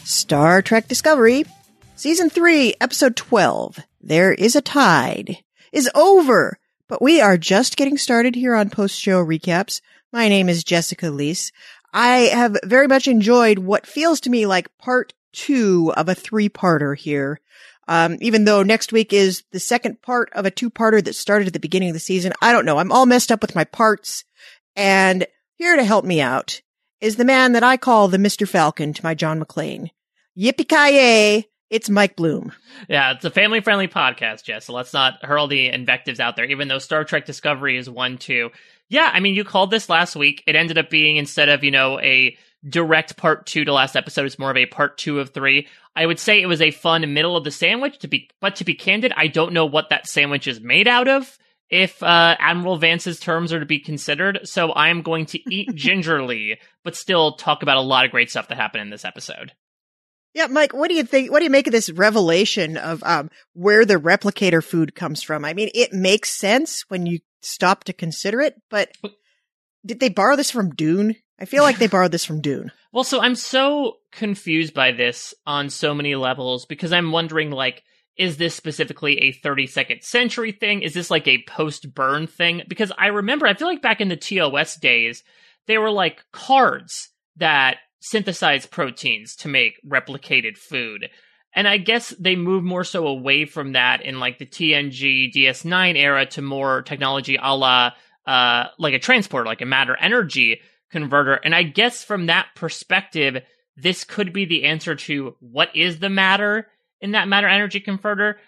Star Trek Discovery, Season 3, Episode 12, There is a Tide, is over, but we are just getting started here on post-show recaps. My name is Jessica Leese. I have very much enjoyed what feels to me like part 2 of a 3-parter here. Even though next week is the second part of a 2-parter that started at the beginning of the season. I don't know. I'm all messed up with my parts. And here to help me out is the man that I call the Mr. Falcon to my John McClane. Yippee-ki-yay! It's Mike Bloom. Yeah, it's a family-friendly podcast, Jess, so let's not hurl the invectives out there, even though Star Trek Discovery is 1-2. Yeah, I mean, you called this last week. It ended up being, instead of, a direct part 2 to last episode, it's more of a part 2 of 3. I would say it was a fun middle of the sandwich, but to be candid, I don't know what that sandwich is made out of, if Admiral Vance's terms are to be considered, so I am going to eat gingerly, but still talk about a lot of great stuff that happened in this episode. Yeah, Mike, what do you think? What do you make of this revelation of where the replicator food comes from? I mean, it makes sense when you stop to consider it, but did they borrow this from Dune? I feel like they borrowed this from Dune. Well, so I'm so confused by this on so many levels because I'm wondering, is this specifically a 32nd century thing? Is this like a post-burn thing? Because I feel like back in the TOS days, they were like cards that synthesize proteins to make replicated food. And I guess they moved more so away from that in like the TNG DS9 era to more technology a la like a transporter, like a matter energy converter. And I guess from that perspective, this could be the answer to what is the matter in that matter energy converter.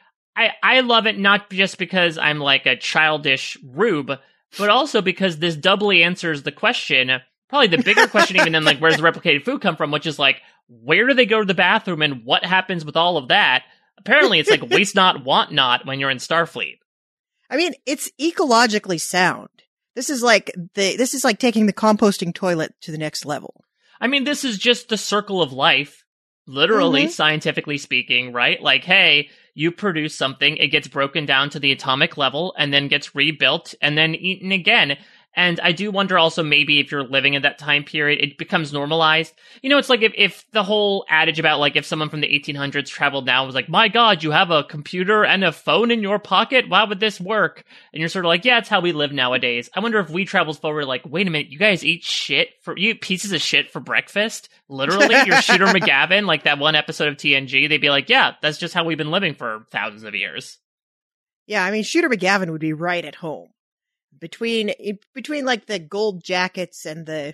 I love it not just because I'm like a childish rube, but also because this doubly answers the question, probably the bigger question even than like, where's the replicated food come from, which is like, where do they go to the bathroom and what happens with all of that? Apparently it's like waste not, want not when you're in Starfleet. I mean, it's ecologically sound. This is like taking the composting toilet to the next level. I mean, this is just the circle of life, literally, scientifically speaking, right? Like, hey, you produce something, it gets broken down to the atomic level and then gets rebuilt and then eaten again. And I do wonder also maybe if you're living in that time period, it becomes normalized. It's like if the whole adage about like if someone from the 1800s traveled now was like, my God, you have a computer and a phone in your pocket? Why would this work? And you're sort of like, yeah, it's how we live nowadays. I wonder if we traveled forward like, wait a minute, you guys eat you eat pieces of shit for breakfast? Literally, you're Shooter McGavin, like that one episode of TNG. They'd be like, yeah, that's just how we've been living for thousands of years. Yeah, I mean, Shooter McGavin would be right at home. Between like the gold jackets and the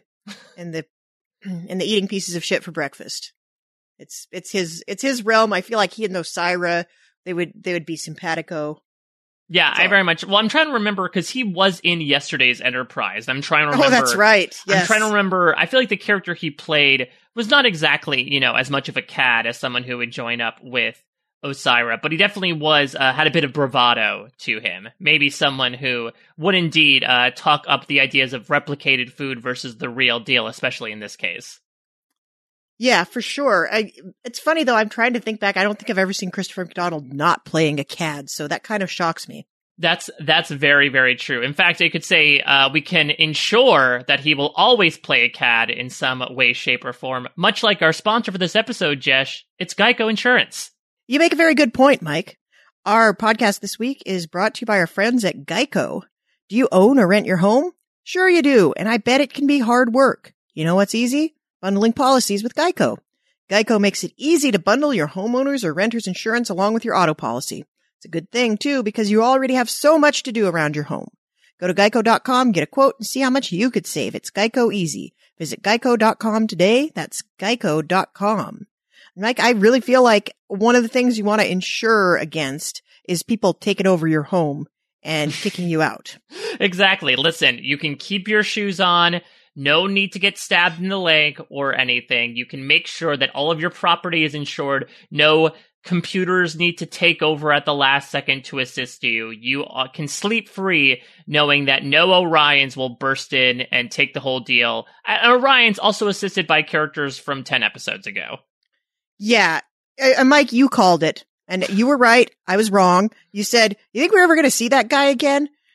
eating pieces of shit for breakfast. It's his realm. I feel like he and Osira, they would be simpatico. Yeah, so. I very much. Well, I'm trying to remember because he was in yesterday's Enterprise. I'm trying to remember. Oh, that's right. Yes. I'm trying to remember. I feel like the character he played was not exactly, as much of a cad as someone who would join up with Osira, but he definitely had a bit of bravado to him. Maybe someone who would indeed talk up the ideas of replicated food versus the real deal, especially in this case. Yeah, for sure. It's funny, though. I'm trying to think back. I don't think I've ever seen Christopher McDonald not playing a cad, so that kind of shocks me. That's very, very true. In fact, I could say we can ensure that he will always play a cad in some way, shape, or form. Much like our sponsor for this episode, Jesh, it's Geico Insurance. You make a very good point, Mike. Our podcast this week is brought to you by our friends at Geico. Do you own or rent your home? Sure you do, and I bet it can be hard work. You know what's easy? Bundling policies with Geico. Geico makes it easy to bundle your homeowners or renters insurance along with your auto policy. It's a good thing, too, because you already have so much to do around your home. Go to geico.com, get a quote, and see how much you could save. It's Geico Easy. Visit geico.com today. That's geico.com. Mike, I really feel like one of the things you want to insure against is people taking over your home and kicking you out. Exactly. Listen, you can keep your shoes on. No need to get stabbed in the leg or anything. You can make sure that all of your property is insured. No computers need to take over at the last second to assist you. You can sleep free knowing that no Orions will burst in and take the whole deal. Orion's also assisted by characters from 10 episodes ago. Yeah. Mike, you called it. And you were right. I was wrong. You said, you think we're ever going to see that guy again?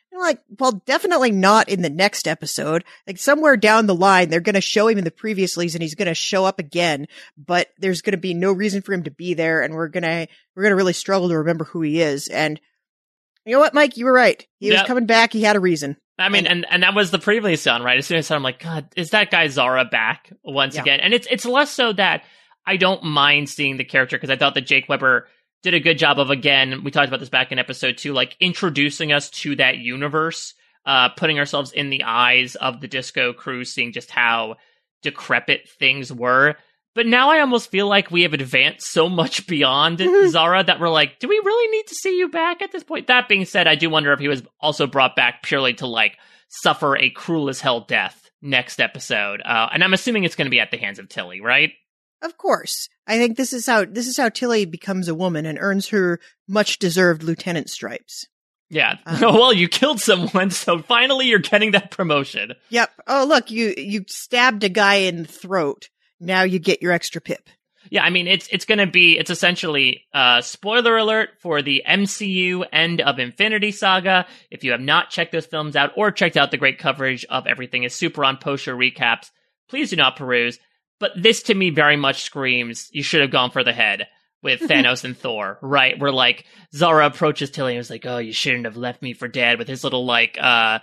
Like, well, definitely not in the next episode. Like, somewhere down the line, they're going to show him in the previouslys and he's going to show up again, but there's going to be no reason for him to be there. And we're going to really struggle to remember who he is. And you know what, Mike? You were right. He was coming back. He had a reason. I mean, and that was the previous one, right? As soon as I saw it, I'm like, God, is that guy Zara back once again? And it's less so that I don't mind seeing the character, because I thought that Jake Weber did a good job of, again, we talked about this back in episode 2, like introducing us to that universe, putting ourselves in the eyes of the Disco crew, seeing just how decrepit things were. But now I almost feel like we have advanced so much beyond Zara that we're like, do we really need to see you back at this point? That being said, I do wonder if he was also brought back purely to like suffer a cruel as hell death next episode. And I'm assuming it's going to be at the hands of Tilly, right? Of course. I think this is how Tilly becomes a woman and earns her much deserved lieutenant stripes. Yeah. Well, you killed someone, so finally you're getting that promotion. Yep. Oh, look, you stabbed a guy in the throat. Now you get your extra pip. Yeah, I mean, it's essentially, spoiler alert for the MCU end of Infinity Saga. If you have not checked those films out or checked out the great coverage of Everything is Super on post-show recaps, please do not peruse. But this to me very much screams, you should have gone for the head with Thanos and Thor, right? Where like Zara approaches Tilly and was like, oh, you shouldn't have left me for dead, with his little like,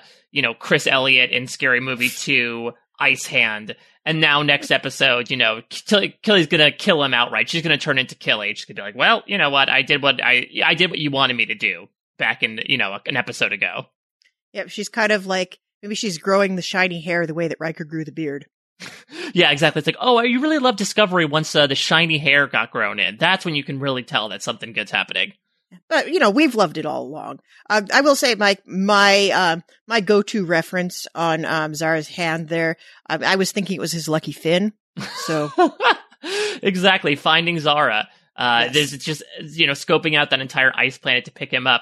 Chris Elliott in Scary Movie 2 ice hand. And now next episode, Tilly's gonna kill him outright. She's gonna turn into Killy. She's gonna be like, well, you know what? I did what you wanted me to do back in, an episode ago. Yeah, she's kind of like, maybe she's growing the shiny hair the way that Riker grew the beard. Yeah, exactly. It's like, oh, you really love Discovery once the shiny hair got grown in. That's when you can really tell that something good's happening. But, we've loved it all along. I will say, Mike, my go-to reference on Zara's hand there, I was thinking it was his lucky fin. So exactly, finding Zara. Yes. There's just, scoping out that entire ice planet to pick him up.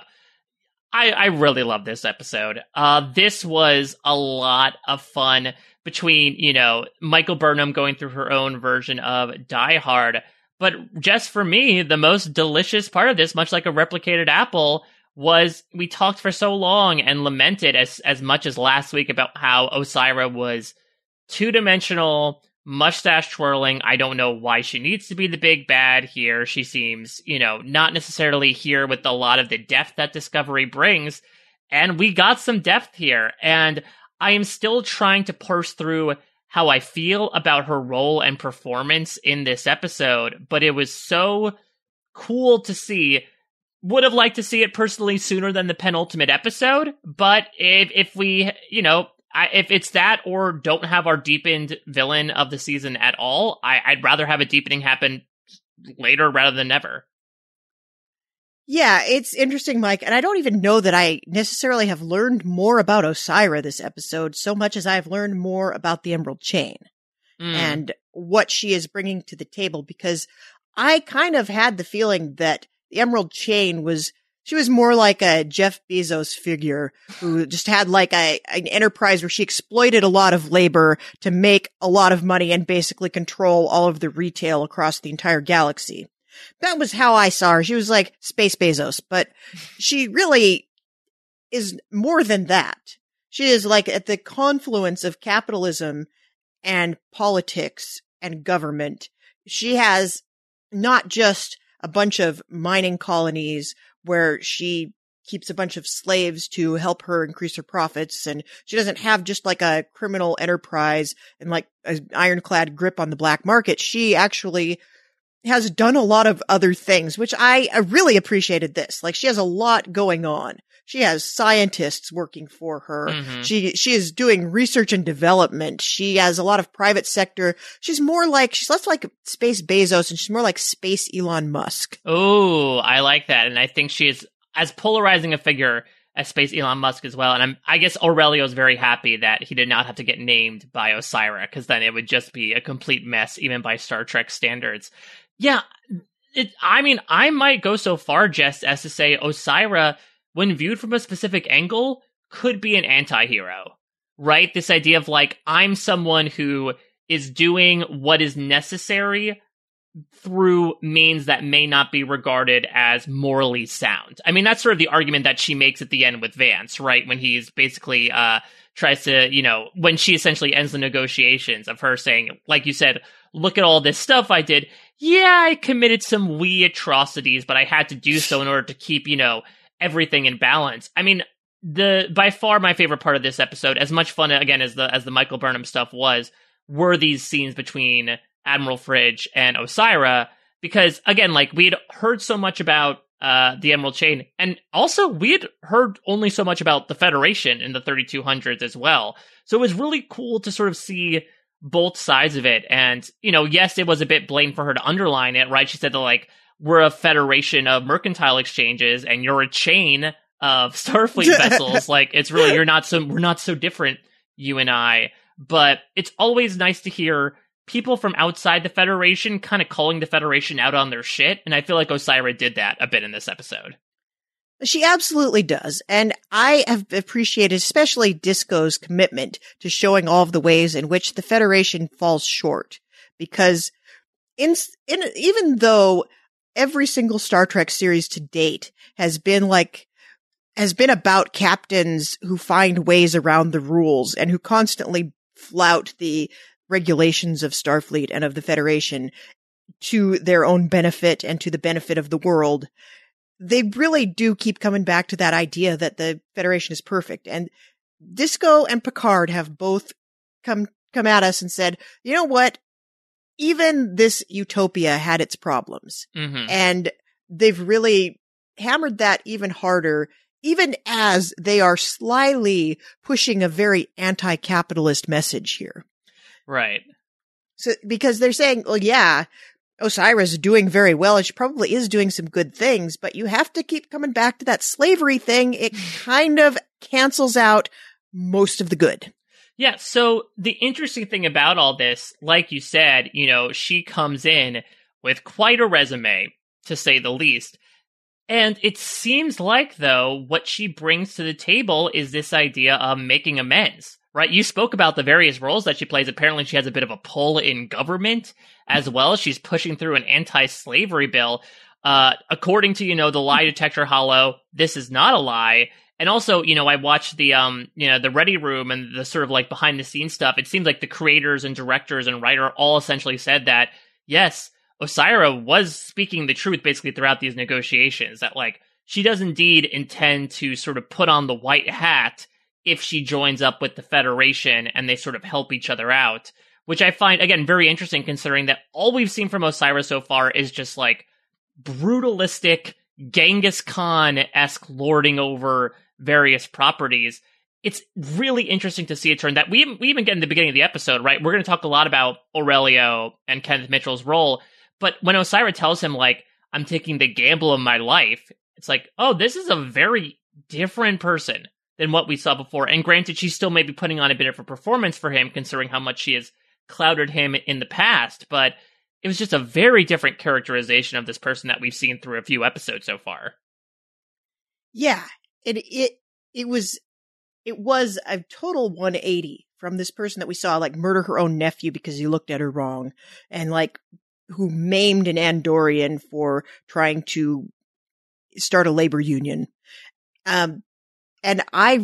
I really love this episode. This was a lot of fun between, Michael Burnham going through her own version of Die Hard. But just for me, the most delicious part of this, much like a replicated apple, was we talked for so long and lamented as much as last week about how Osyraa was two-dimensional, mustache twirling. I don't know why she needs to be the big bad here. She seems, not necessarily here with a lot of the depth that Discovery brings. And we got some depth here. And I am still trying to parse through how I feel about her role and performance in this episode, but it was so cool to see. Would have liked to see it personally sooner than the penultimate episode, but if we, if it's that or don't have our deepened villain of the season at all, I'd rather have a deepening happen later rather than never. Yeah, it's interesting, Mike, and I don't even know that I necessarily have learned more about Osyraa this episode so much as I have learned more about the Emerald Chain and what she is bringing to the table, because I kind of had the feeling that the Emerald Chain she was more like a Jeff Bezos figure who just had like an enterprise where she exploited a lot of labor to make a lot of money and basically control all of the retail across the entire galaxy. That was how I saw her. She was like Space Bezos, but she really is more than that. She is like at the confluence of capitalism and politics and government. She has not just a bunch of mining colonies where she keeps a bunch of slaves to help her increase her profits, and she doesn't have just like a criminal enterprise and like an ironclad grip on the black market. She actually has done a lot of other things, which I really appreciated this. Like, she has a lot going on. She has scientists working for her. Mm-hmm. She is doing research and development. She has a lot of private sector. She's less like Space Bezos and she's more like Space Elon Musk. Oh, I like that. And I think she is as polarizing a figure as Space Elon Musk as well. And I guess Aurelio's very happy that he did not have to get named by Osyraa, because then it would just be a complete mess, even by Star Trek standards. Yeah, I might go so far, Jess, as to say Osyraa, when viewed from a specific angle, could be an anti-hero, right? This idea of like, I'm someone who is doing what is necessary through means that may not be regarded as morally sound. I mean, that's sort of the argument that she makes at the end with Vance, right? When he's basically tries to, when she essentially ends the negotiations of her saying, like you said, look at all this stuff I did. Yeah, I committed some wee atrocities, but I had to do so in order to keep, everything in balance. I mean, by far my favorite part of this episode, as much fun again as the Michael Burnham stuff were these scenes between Admiral Fridge and Osyraa, because again, like we had heard so much about the Emerald Chain, and also we had heard only so much about the Federation in the 3200s as well. So it was really cool to sort of see both sides of it. And, yes, it was a bit blatant for her to underline it, right? She said that, like, we're a federation of mercantile exchanges and you're a chain of Starfleet vessels. Like, it's really, we're not so different, you and I. But it's always nice to hear people from outside the Federation kind of calling the Federation out on their shit. And I feel like Osyraa did that a bit in this episode. She absolutely does. And I have appreciated especially Disco's commitment to showing all of the ways in which the Federation falls short. Because even though every single Star Trek series to date has been about captains who find ways around the rules and who constantly flout the regulations of Starfleet and of the Federation to their own benefit and to the benefit of the world, they really do keep coming back to that idea that the Federation is perfect. And Disco and Picard have both come at us and said, you know what? Even this utopia had its problems. Mm-hmm. And they've really hammered that even harder, even as they are slyly pushing a very anti-capitalist message here. Right. So, because they're saying, well, yeah, Osyraa is doing very well, and she probably is doing some good things, but you have to keep coming back to that slavery thing. It kind of cancels out most of the good. Yeah, so the interesting thing about all this, like you said, she comes in with quite a resume, to say the least. And it seems like, though, what she brings to the table is this idea of making amends. Right, you spoke about the various roles that she plays. Apparently, she has a bit of a pull in government as well. She's pushing through an anti-slavery bill. According to, the lie detector hollow, this is not a lie. And also, I watched the, the Ready Room and the sort of like behind the scenes stuff. It seems like the creators and directors and writer all essentially said that, yes, Osyraa was speaking the truth basically throughout these negotiations, that like she does indeed intend to sort of put on the white hat if she joins up with the Federation and they sort of help each other out, which I find, again, very interesting considering that all we've seen from Osyraa so far is just like brutalistic, Genghis Khan-esque lording over various properties. It's really interesting to see a turn that we even get in the beginning of the episode, right? We're going to talk a lot about Aurelio and Kenneth Mitchell's role, but when Osyraa tells him, like, I'm taking the gamble of my life, it's like, oh, this is a very different person than what we saw before. And granted, she's still maybe putting on a bit of a performance for him, considering how much she has clouded him in the past. But it was just a very different characterization of this person that we've seen through a few episodes so far. Yeah, it was a total 180 from this person that we saw, like, murder her own nephew because he looked at her wrong, and like who maimed an Andorian for trying to start a labor union. And I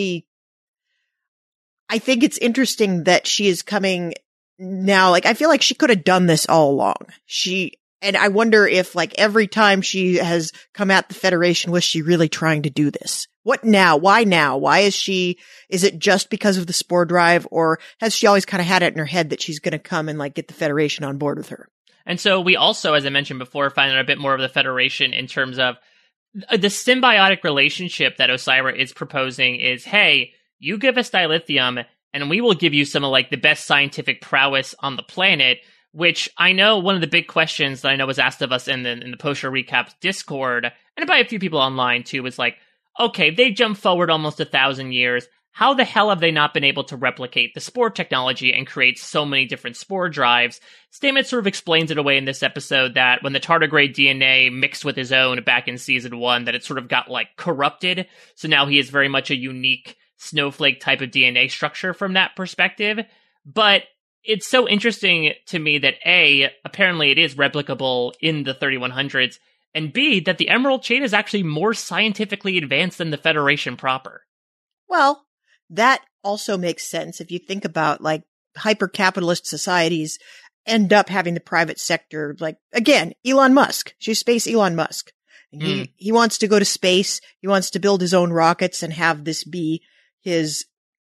think it's interesting that she is coming now. Like, I feel like she could have done this all along. And I wonder if, like, every time she has come at the Federation, was she really trying to do this? What now? Why now? Why is it just because of the spore drive, or has she always kind of had it in her head that she's going to come and, like, get the Federation on board with her? And so we also, as I mentioned before, find out a bit more of the Federation in terms of the symbiotic relationship that Osyraa is proposing is, hey, you give us dilithium and we will give you some of like the best scientific prowess on the planet, which I know one of the big questions that I know was asked of us in the post-show recaps Discord, and by a few people online too, was like, okay, they jumped forward almost 1,000 years. How the hell have they not been able to replicate the spore technology and create so many different spore drives? Stamets sort of explains it away in this episode that when the tardigrade DNA mixed with his own back in season 1, that it sort of got like corrupted. So now he is very much a unique snowflake type of DNA structure from that perspective. But it's so interesting to me that A, apparently it is replicable in the 3100s, and B, that the Emerald Chain is actually more scientifically advanced than the Federation proper. Well, that also makes sense if you think about like hyper-capitalist societies end up having the private sector, like, again, Elon Musk. She's space Elon Musk. And he wants to go to space. He wants to build his own rockets and have this be his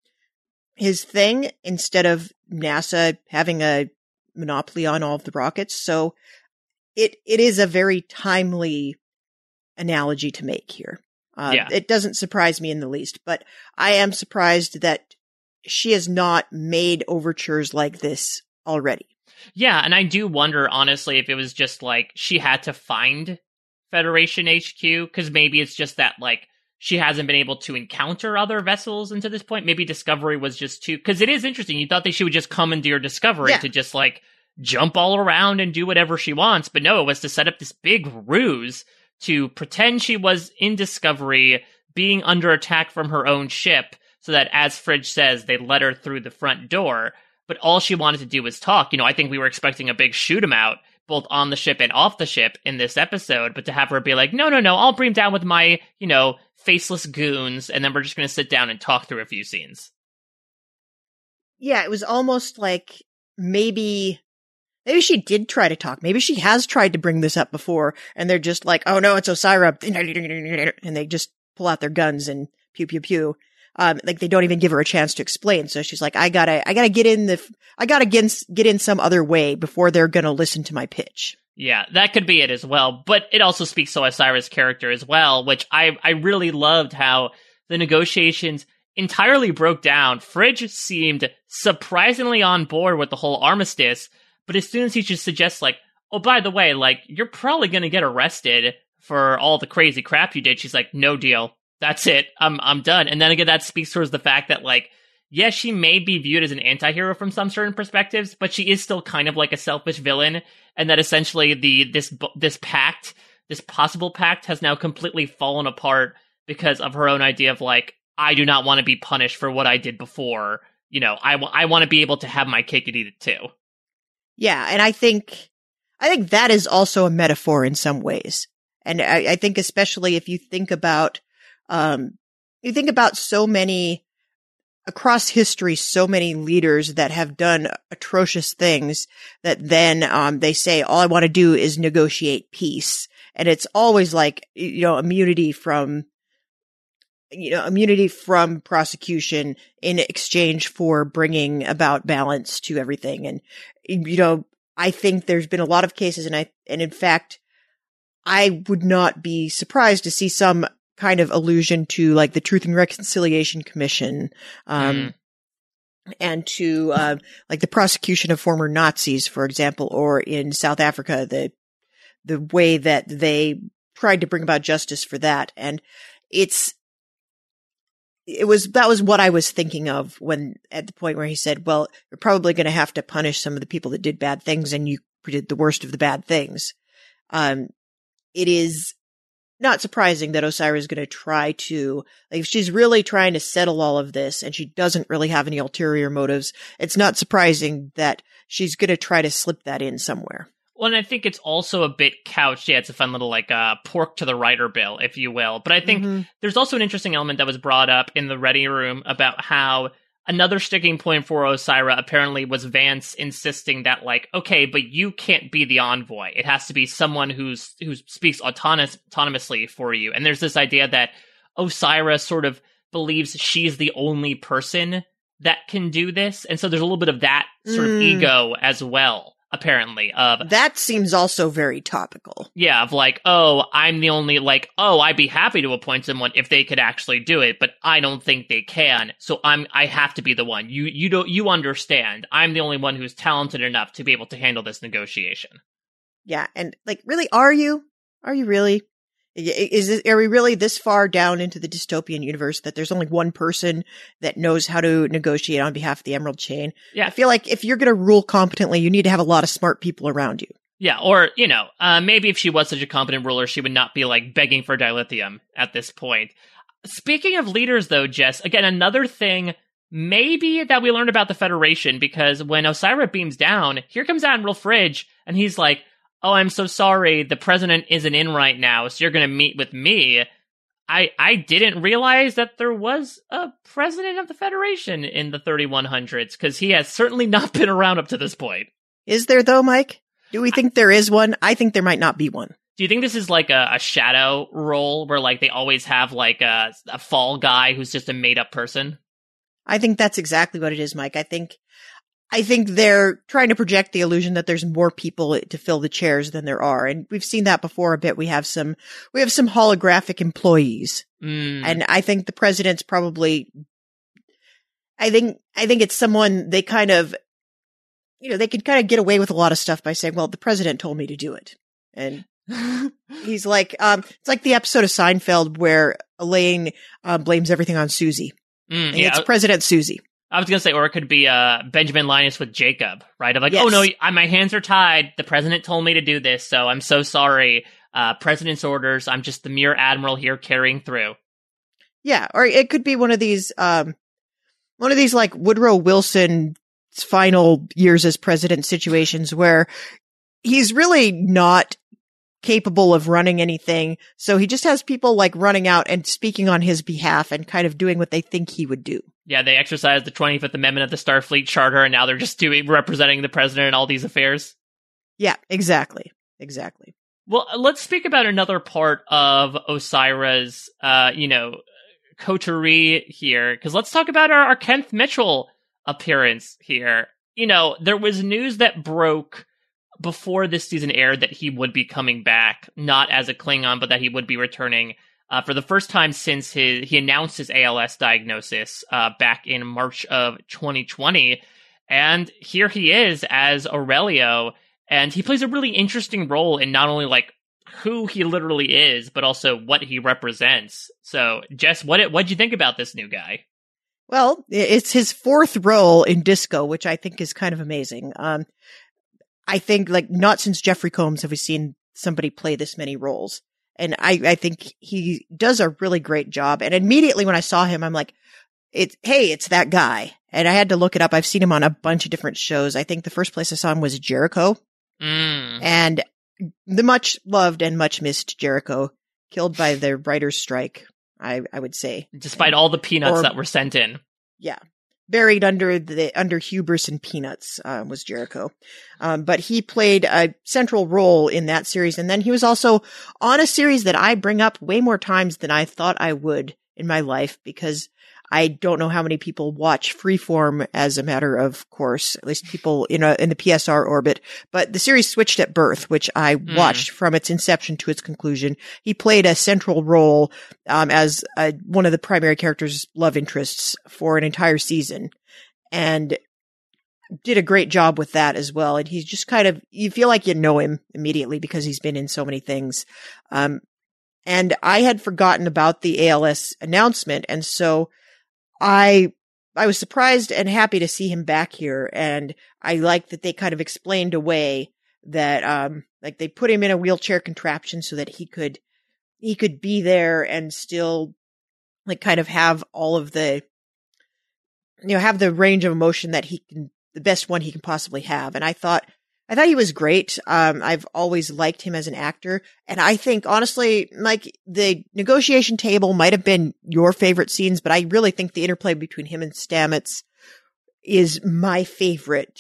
thing instead of NASA having a monopoly on all of the rockets. So it is a very timely analogy to make here. It doesn't surprise me in the least, but I am surprised that she has not made overtures like this already. Yeah, and I do wonder, honestly, if it was just like she had to find Federation HQ, because maybe it's just that, like, she hasn't been able to encounter other vessels until this point. Maybe Discovery was just too... Because it is interesting. You thought that she would just commandeer Discovery to just, like, jump all around and do whatever she wants. But no, it was to set up this big ruse to pretend she was in Discovery, being under attack from her own ship, so that, as Fridge says, they let her through the front door. But all she wanted to do was talk. You know, I think we were expecting a big shoot 'em out, both on the ship and off the ship in this episode, but to have her be like, no, I'll bring him down with my, faceless goons, and then we're just going to sit down and talk through a few scenes. Yeah, it was almost like maybe she did try to talk. Maybe she has tried to bring this up before, and they're just like, oh no, it's Osira, and they just pull out their guns and pew, pew, pew. Like they don't even give her a chance to explain. So she's like, I gotta get in some other way before they're gonna listen to my pitch. Yeah, that could be it as well. But it also speaks to Osira's character as well, which I really loved how the negotiations entirely broke down. Fridge seemed surprisingly on board with the whole armistice, but as soon as he just suggests, like, oh, by the way, like, you're probably gonna get arrested for all the crazy crap you did, she's like, no deal. That's it. I'm done. And then again, that speaks towards the fact that, like, yes, she may be viewed as an anti-hero from some certain perspectives, but she is still kind of like a selfish villain, and that essentially this possible pact has now completely fallen apart because of her own idea of, like, I do not want to be punished for what I did before. I want to be able to have my cake and eat it too. Yeah, and I think that is also a metaphor in some ways. And I think especially if you think about so many across history, so many leaders that have done atrocious things that then they say, all I want to do is negotiate peace. And it's always like, immunity from prosecution in exchange for bringing about balance to everything. And, I think there's been a lot of cases, and in fact, I would not be surprised to see some kind of allusion to like the Truth and Reconciliation Commission, and to, like the prosecution of former Nazis, for example, or in South Africa, the way that they tried to bring about justice for that. And that was what I was thinking of when, at the point where he said, well, you're probably going to have to punish some of the people that did bad things, and you did the worst of the bad things. It is not surprising that Osira is going to try to, like, if she's really trying to settle all of this and she doesn't really have any ulterior motives, it's not surprising that she's going to try to slip that in somewhere. Well, and I think it's also a bit couched. Yeah, it's a fun little, like, pork to the writer bill, if you will. But I think there's also an interesting element that was brought up in the Ready Room about how another sticking point for Osira apparently was Vance insisting that, like, okay, but you can't be the envoy. It has to be someone who speaks autonomously for you. And there's this idea that Osira sort of believes she's the only person that can do this. And so there's a little bit of that sort of ego as well, apparently. That seems also very topical. Yeah, of like, oh, I'm the only, like, oh, I'd be happy to appoint someone if they could actually do it, but I don't think they can, so I have to be the one. You understand. I'm the only one who's talented enough to be able to handle this negotiation. Yeah, and, like, really, are you? Are you really? Are we really this far down into the dystopian universe that there's only one person that knows how to negotiate on behalf of the Emerald Chain? Yeah. I feel like if you're going to rule competently, you need to have a lot of smart people around you. Yeah, or, maybe if she was such a competent ruler, she would not be, like, begging for dilithium at this point. Speaking of leaders, though, Jess, again, another thing maybe that we learned about the Federation, because when Osyraa beams down, here comes Admiral Fridge, and he's like, oh, I'm so sorry, the president isn't in right now, so you're going to meet with me. I didn't realize that there was a president of the Federation in the 3100s, because he has certainly not been around up to this point. Is there, though, Mike? Do we think there is one? I think there might not be one. Do you think this is like a shadow role where like they always have like a fall guy who's just a made-up person? I think that's exactly what it is, Mike. I think they're trying to project the illusion that there's more people to fill the chairs than there are. And we've seen that before a bit. We have some holographic employees. And I think the president's probably, I think it's someone they kind of, they can kind of get away with a lot of stuff by saying, well, the president told me to do it. And he's like, it's like the episode of Seinfeld where Elaine blames everything on Susie. And it's President Susie. I was going to say, or it could be Benjamin Linus with Jacob, right? I'm like, yes. Oh no, my hands are tied. The president told me to do this, so I'm so sorry. President's orders. I'm just the mere admiral here carrying through. Yeah, or it could be one of these like Woodrow Wilson's final years as president situations where he's really not capable of running anything, so he just has people like running out and speaking on his behalf and kind of doing what they think he would do. Yeah, they exercised the 25th Amendment of the Starfleet Charter, and now they're just representing the president in all these affairs. Yeah, exactly. Well, let's speak about another part of Osyraa's, coterie here, because let's talk about our Kenneth Mitchell appearance here. There was news that broke before this season aired that he would be coming back, not as a Klingon, but that he would be returning for the first time since he announced his ALS diagnosis back in March of 2020. And here he is as Aurelio, and he plays a really interesting role in not only like who he literally is, but also what he represents. So, Jess, what'd you think about this new guy? Well, it's his fourth role in Disco, which I think is kind of amazing. I think, like, not since Jeffrey Combs have we seen somebody play this many roles. And I think he does a really great job. And immediately when I saw him, I'm like, it's that guy. And I had to look it up. I've seen him on a bunch of different shows. I think the first place I saw him was Jericho. And the much loved and much missed Jericho, killed by the writer's strike, I would say. Despite all the peanuts that were sent in. Yeah. Buried under hubris and peanuts was Jericho. But he played a central role in that series. And then he was also on a series that I bring up way more times than I thought I would in my life, because I don't know how many people watch Freeform as a matter of course, at least people in the PSR orbit. But the series Switched at Birth, which I watched from its inception to its conclusion. He played a central role as one of the primary characters' love interests for an entire season, and did a great job with that as well. And he's just kind of, you feel like you know him immediately because he's been in so many things. And I had forgotten about the ALS announcement, and so I was surprised and happy to see him back here. And I like that they kind of explained away that, like they put him in a wheelchair contraption so that he could be there and still like kind of have all of the, have the range of emotion that the best one he can possibly have. And I thought he was great. I've always liked him as an actor. And I think, honestly, like, the negotiation table might have been your favorite scenes, but I really think the interplay between him and Stamets is my favorite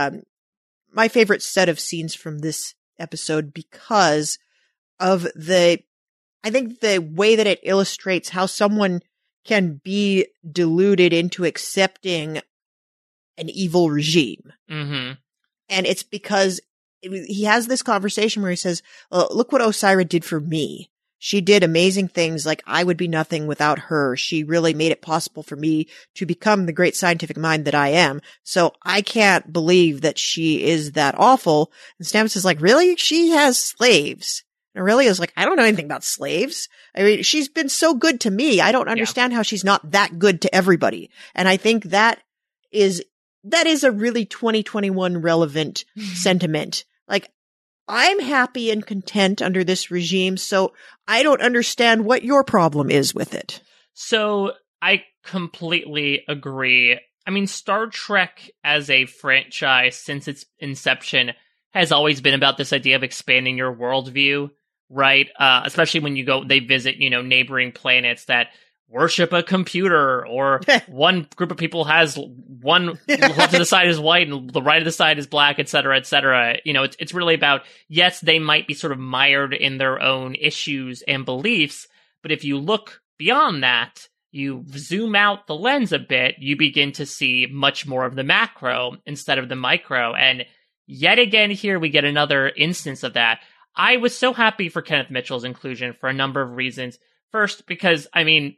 set of scenes from this episode, because of I think the way that it illustrates how someone can be deluded into accepting an evil regime. Mm-hmm. And it's because he has this conversation where he says, look what Osyraa did for me. She did amazing things, like I would be nothing without her. She really made it possible for me to become the great scientific mind that I am. So I can't believe that she is that awful. And Stamets is like, really? She has slaves. And Aurelia's like, I don't know anything about slaves. I mean, she's been so good to me. I don't understand how she's not that good to everybody. And I think that is a really 2021 relevant sentiment. Like, I'm happy and content under this regime, so I don't understand what your problem is with it. So I completely agree. I mean, Star Trek as a franchise since its inception has always been about this idea of expanding your worldview, right? Especially when they visit, neighboring planets that worship a computer, or one group of people has one left of the side is white and the right of the side is black, et cetera, et cetera. It's really about, yes, they might be sort of mired in their own issues and beliefs, but if you look beyond that, you zoom out the lens a bit, you begin to see much more of the macro instead of the micro. And yet again, here we get another instance of that. I was so happy for Kenneth Mitchell's inclusion for a number of reasons. First, because, I mean,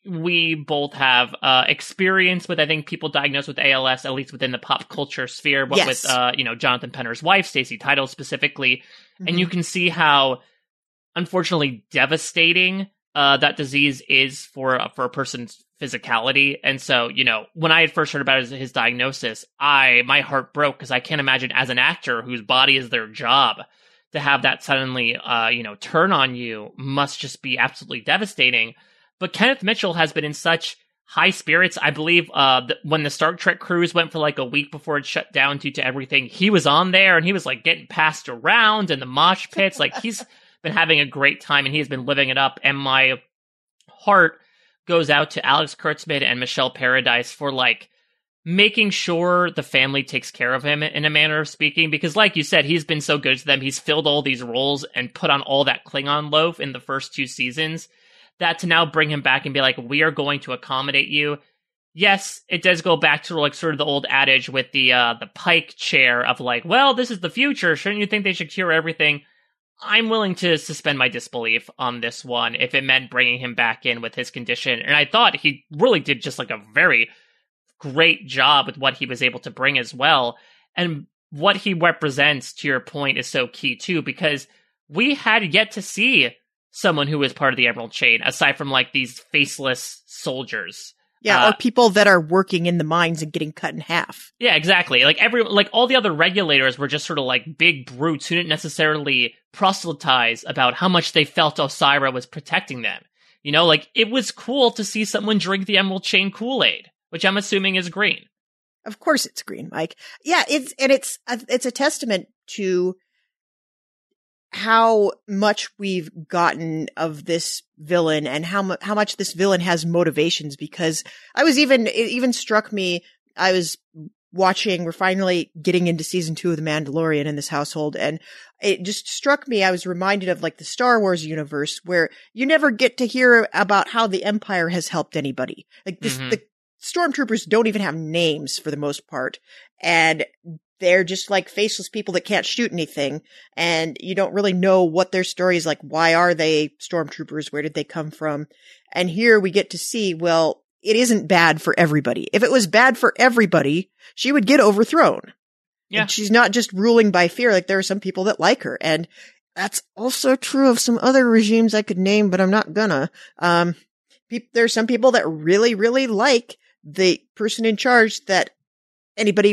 we both have experience with, I think, people diagnosed with ALS, at least within the pop culture sphere, but Yes. with, Jonathan Penner's wife, Stacey Tidal specifically. Mm-hmm. And you can see how, unfortunately, devastating that disease is for a person's physicality. And so, when I had first heard about his diagnosis, my heart broke, because I can't imagine, as an actor whose body is their job, to have that suddenly, turn on you must just be absolutely devastating. But Kenneth Mitchell has been in such high spirits. I believe when the Star Trek cruise went for like a week before it shut down due to everything, he was on there and he was like getting passed around in the mosh pits. Like, he's been having a great time and he has been living it up. And my heart goes out to Alex Kurtzman and Michelle Paradise for like making sure the family takes care of him, in a manner of speaking, because like you said, he's been so good to them. He's filled all these roles and put on all that Klingon loaf in the first 2 seasons, that to now bring him back and be like, we are going to accommodate you. Yes, it does go back to like sort of the old adage with the Pike chair of like, well, this is the future. Shouldn't you think they should cure everything? I'm willing to suspend my disbelief on this one if it meant bringing him back in with his condition. And I thought he really did just like a very great job with what he was able to bring as well. And what he represents, to your point, is so key too, because we had yet to see someone who was part of the Emerald Chain, aside from like these faceless soldiers. Yeah, or people that are working in the mines and getting cut in half. Yeah, exactly. Like all the other regulators were just sort of like big brutes who didn't necessarily proselytize about how much they felt Osyraa was protecting them. Like, it was cool to see someone drink the Emerald Chain Kool-Aid, which I'm assuming is green. Of course it's green, Mike. Yeah, it's a testament to how much we've gotten of this villain and how much this villain has motivations, because it even struck me, I was watching, we're finally getting into season 2 of The Mandalorian in this household, and it just struck me, I was reminded of like the Star Wars universe, where you never get to hear about how the Empire has helped anybody. Like this, the stormtroopers don't even have names for the most part, and they're just like faceless people that can't shoot anything, and you don't really know what their story is like. Why are they stormtroopers? Where did they come from? And here we get to see, well, it isn't bad for everybody. If it was bad for everybody, she would get overthrown. Yeah. And she's not just ruling by fear. Like, there are some people that like her. And that's also true of some other regimes I could name, but I'm not gonna. There are some people that really, really like the person in charge, that anybody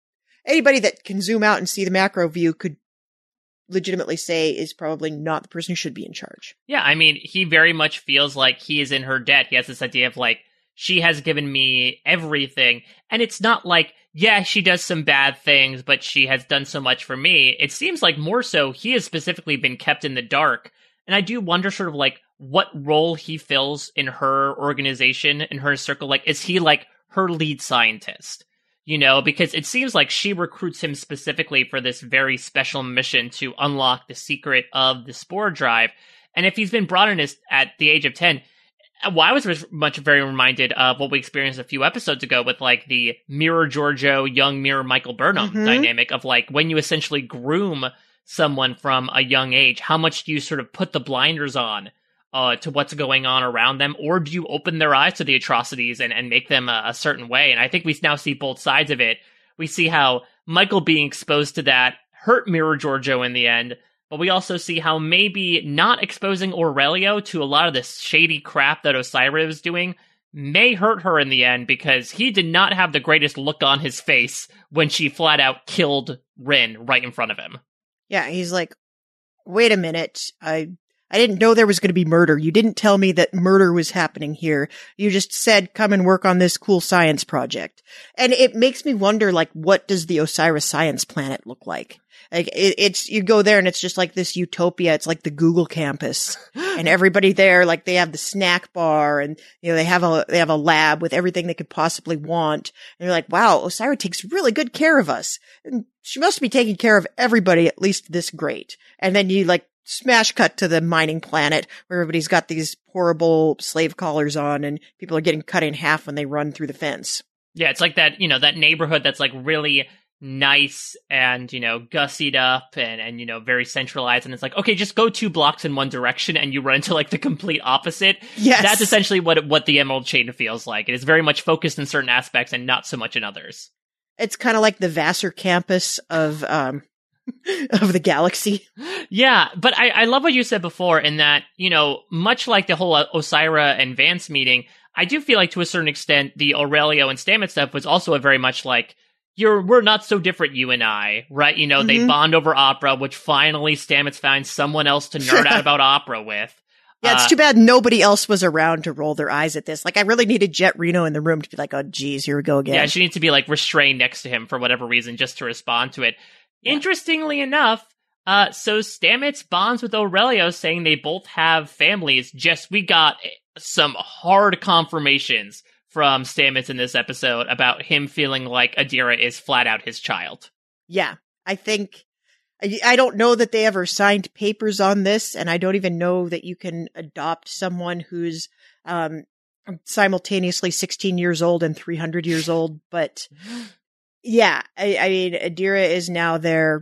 that can zoom out and see the macro view could legitimately say is probably not the person who should be in charge. Yeah, I mean, he very much feels like he is in her debt. He has this idea of like, she has given me everything. And it's not like, yeah, she does some bad things, but she has done so much for me. It seems like more so he has specifically been kept in the dark. And I do wonder sort of like what role he fills in her organization, in her circle. Like, is he like her lead scientist? Because it seems like she recruits him specifically for this very special mission to unlock the secret of the spore drive. And if he's been brought in at the age of 10, well, I was very reminded of what we experienced a few episodes ago with like the Mirror Giorgio, young Mirror Michael Burnham dynamic of like, when you essentially groom someone from a young age, how much do you sort of put the blinders on to what's going on around them, or do you open their eyes to the atrocities and make them a certain way? And I think we now see both sides of it. We see how Michael being exposed to that hurt Mirror Giorgio in the end, but we also see how maybe not exposing Aurelio to a lot of this shady crap that Osyraa was doing may hurt her in the end, because he did not have the greatest look on his face when she flat out killed Rin right in front of him. Yeah, he's like, wait a minute, I didn't know there was going to be murder. You didn't tell me that murder was happening here. You just said, come and work on this cool science project. And it makes me wonder, like, what does the Osiris science planet look like? Like, it's, you go there and it's just like this utopia. It's like the Google campus and everybody there, like they have the snack bar and, you know, they have a lab with everything they could possibly want. And you're like, wow, Osiris takes really good care of us. And she must be taking care of everybody at least this great. And then you like smash cut to the mining planet where everybody's got these horrible slave collars on and people are getting cut in half when they run through the fence. Yeah, it's like that, you know, that neighborhood that's like really nice and, you know, gussied up and, you know, very centralized. And it's like, okay, just go 2 blocks in one direction and you run into like the complete opposite. Yes. That's essentially what the Emerald Chain feels like. It is very much focused in certain aspects and not so much in others. It's kind of like the Vassar campus of the galaxy. Yeah, but I love what you said before in that, you know, much like the whole Osira and Vance meeting, I do feel like to a certain extent the Aurelio and Stamets stuff was also a very much like, we're not so different, you and I, right? You know, they bond over opera, which finally Stamets finds someone else to nerd out about opera with. Yeah, it's too bad nobody else was around to roll their eyes at this. Like, I really needed Jet Reno in the room to be like, oh, geez, here we go again. Yeah, she needs to be, like, restrained next to him for whatever reason just to respond to it. Yeah. Interestingly enough, so Stamets bonds with Aurelio saying they both have families. Jess, we got some hard confirmations from Stamets in this episode about him feeling like Adira is flat out his child. Yeah, I think... I don't know that they ever signed papers on this, and I don't even know that you can adopt someone who's simultaneously 16 years old and 300 years old. But yeah, I mean, Adira is now their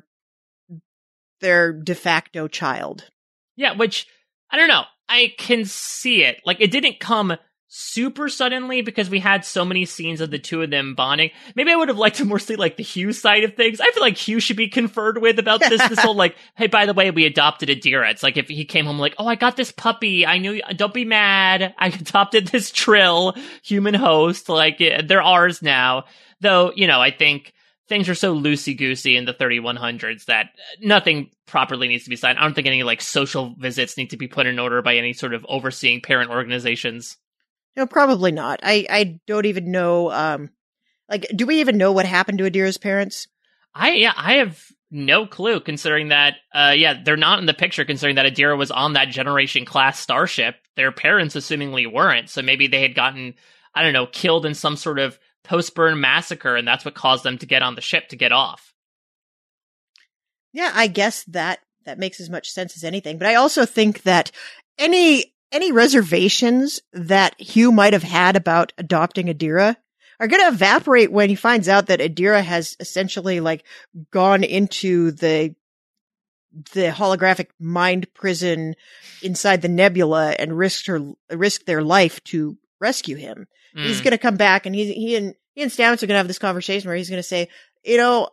de facto child. Yeah, which, I don't know, I can see it. Like, it didn't come super suddenly because we had so many scenes of the two of them bonding. Maybe I would have liked to more see like the Hugh side of things. I feel like Hugh should be conferred with about this whole like, hey, by the way, we adopted Adira. It's like if he came home like, oh, I got this puppy. I knew, don't be mad. I adopted this Trill human host. Like, they're ours now. Though, you know, I think things are so loosey-goosey in the 3100s that nothing properly needs to be signed. I don't think any like social visits need to be put in order by any sort of overseeing parent organizations. No, probably not. I don't even know, like, do we even know what happened to Adira's parents? I have no clue, considering that, they're not in the picture, considering that Adira was on that Generation class starship. Their parents assumingly weren't, so maybe they had gotten, I don't know, killed in some sort of post-burn massacre, and that's what caused them to get on the ship to get off. Yeah, I guess that makes as much sense as anything, but I also think that any reservations that Hugh might have had about adopting Adira are going to evaporate when he finds out that Adira has essentially like gone into the holographic mind prison inside the nebula and risked their life to rescue him. He's going to come back and he and Stamets are going to have this conversation where he's going to say, you know,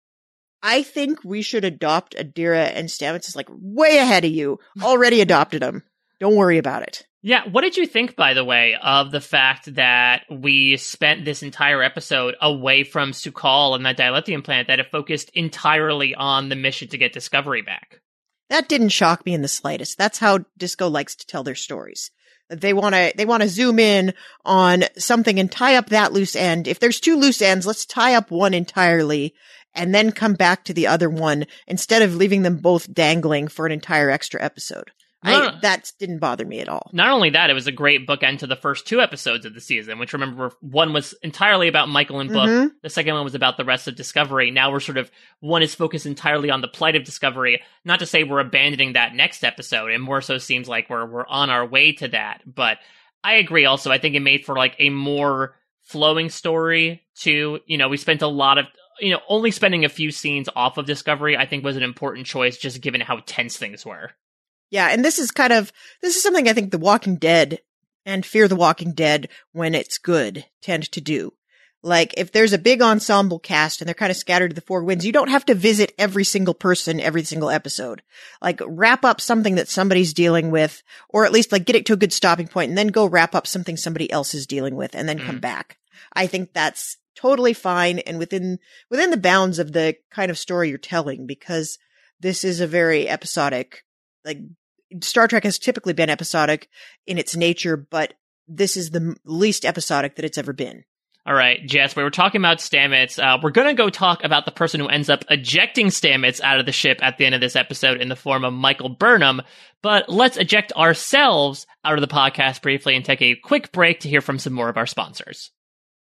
I think we should adopt Adira, and Stamets is like way ahead of you, already adopted him. Don't worry about it. Yeah, what did you think, by the way, of the fact that we spent this entire episode away from Su'Kal and that dilithium planet, that it focused entirely on the mission to get Discovery back? That didn't shock me in the slightest. That's how Disco likes to tell their stories. They want to zoom in on something and tie up that loose end. If there's 2 loose ends, let's tie up one entirely and then come back to the other one instead of leaving them both dangling for an entire extra episode. That didn't bother me at all. Not only that, it was a great bookend to the first 2 episodes of the season, which remember, one was entirely about Michael and Book. The second one was about the rest of Discovery. Now we're one is focused entirely on the plight of Discovery. Not to say we're abandoning that next episode. It more so seems like we're on our way to that. But I agree also. I think it made for like a more flowing story too. You know, we spent a lot of, you know, only spending a few scenes off of Discovery, I think was an important choice just given how tense things were. Yeah, and this is something I think The Walking Dead and Fear the Walking Dead, when it's good, tend to do. Like, if there's a big ensemble cast and they're kind of scattered to the 4 winds, you don't have to visit every single person every single episode. Like, wrap up something that somebody's dealing with, or at least, like, get it to a good stopping point and then go wrap up something somebody else is dealing with and then come back. I think that's totally fine and within the bounds of the kind of story you're telling, because this is a very episodic, like, Star Trek has typically been episodic in its nature, but this is the least episodic that it's ever been. All right, Jess, we were talking about Stamets. We're going to go talk about the person who ends up ejecting Stamets out of the ship at the end of this episode in the form of Michael Burnham. But let's eject ourselves out of the podcast briefly and take a quick break to hear from some more of our sponsors.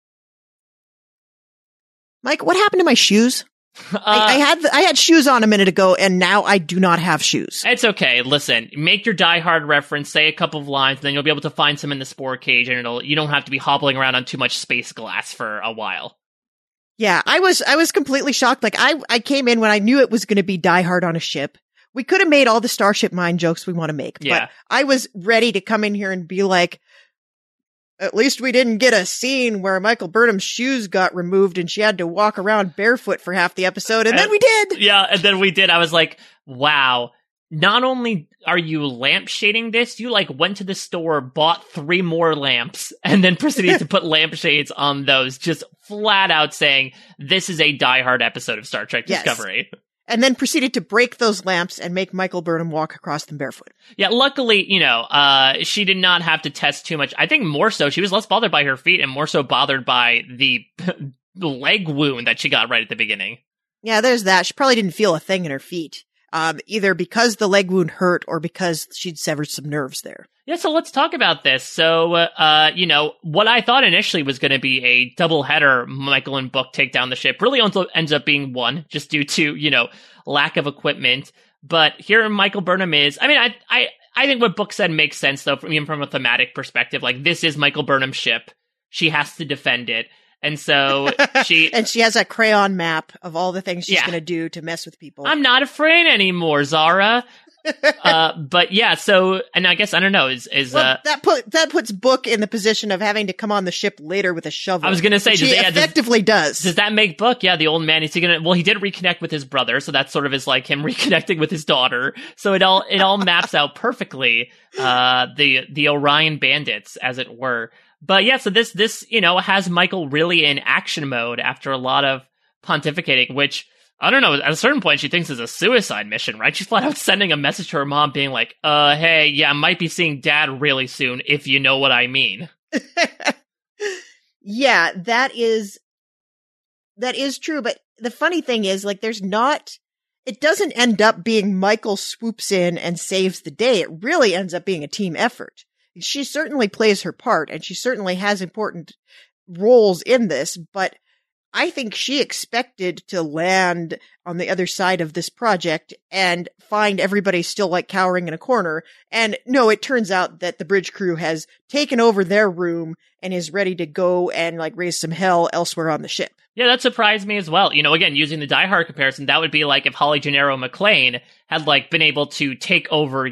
Mike, what happened to my shoes? I had shoes on a minute ago, and now I do not have shoes. It's okay. Listen, make your Die Hard reference, say a couple of lines, then you'll be able to find some in the spore cage, and you don't have to be hobbling around on too much space glass for a while. Yeah, I was completely shocked. Like, I came in when I knew it was going to be Die Hard on a ship. We could have made all the Starship Mine jokes we want to make, but I was ready to come in here and be like, at least we didn't get a scene where Michael Burnham's shoes got removed and she had to walk around barefoot for half the episode, and then we did! Yeah, and then we did. I was like, wow. Not only are you lampshading this, you went to the store, bought 3 more lamps, and then proceeded to put lampshades on those, just flat out saying, this is a Die Hard episode of Star Trek Discovery. And then proceeded to break those lamps and make Michael Burnham walk across them barefoot. Yeah, luckily, she did not have to test too much. I think more so, she was less bothered by her feet and more so bothered by the leg wound that she got right at the beginning. Yeah, there's that. She probably didn't feel a thing in her feet. Either because the leg wound hurt or because she'd severed some nerves there. Yeah, so let's talk about this. So, what I thought initially was going to be a doubleheader Michael and Book take down the ship really ends up being one, just due to, lack of equipment. But here Michael Burnham is, I think what Book said makes sense, though, even from a thematic perspective. Like, this is Michael Burnham's ship. She has to defend it. And so she... and she has a crayon map of all the things she's going to do to mess with people. I'm not afraid anymore, Zara. But yeah, so, and I guess, I don't know, that puts Book in the position of having to come on the ship later with a shovel. I was gonna say, she effectively does. Does that make Book? Yeah, the old man, he did reconnect with his brother, so that sort of is like him reconnecting with his daughter. So it all maps out perfectly, the Orion bandits, as it were. But yeah, so this, has Michael really in action mode after a lot of pontificating, which, I don't know, at a certain point she thinks is a suicide mission, right? She's flat out sending a message to her mom being like, hey, yeah, I might be seeing Dad really soon, if you know what I mean. Yeah, that is true, but the funny thing is, it doesn't end up being Michael swoops in and saves the day. It really ends up being a team effort. She certainly plays her part, and she certainly has important roles in this, but I think she expected to land on the other side of this project and find everybody still cowering in a corner. And no, it turns out that the bridge crew has taken over their room and is ready to go and raise some hell elsewhere on the ship. Yeah, that surprised me as well. Again, using the Die Hard comparison, that would be like if Holly Gennaro McClane had been able to take over,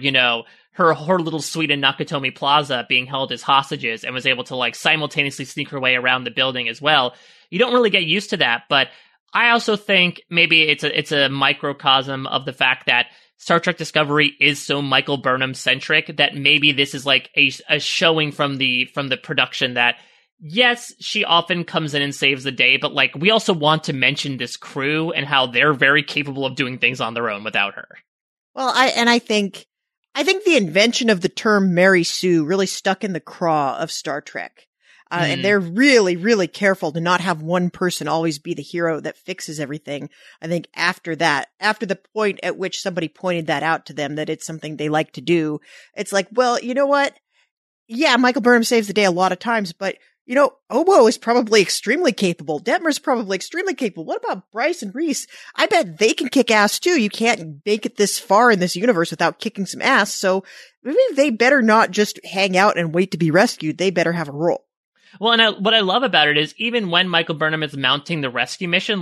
her little suite in Nakatomi Plaza being held as hostages and was able to simultaneously sneak her way around the building as well. You don't really get used to that, but I also think maybe it's a microcosm of the fact that Star Trek Discovery is so Michael Burnham centric that maybe this is a showing from the production that yes, she often comes in and saves the day, but we also want to mention this crew and how they're very capable of doing things on their own without her. Well, I think the invention of the term Mary Sue really stuck in the craw of Star Trek. And they're really, really careful to not have one person always be the hero that fixes everything. I think after the point at which somebody pointed that out to them, that it's something they like to do, it's like, well, you know what? Yeah, Michael Burnham saves the day a lot of times, but Oboe is probably extremely capable. Detmer's probably extremely capable. What about Bryce and Reese? I bet they can kick ass too. You can't make it this far in this universe without kicking some ass. So maybe they better not just hang out and wait to be rescued. They better have a role. Well, and what I love about it is even when Michael Burnham is mounting the rescue mission,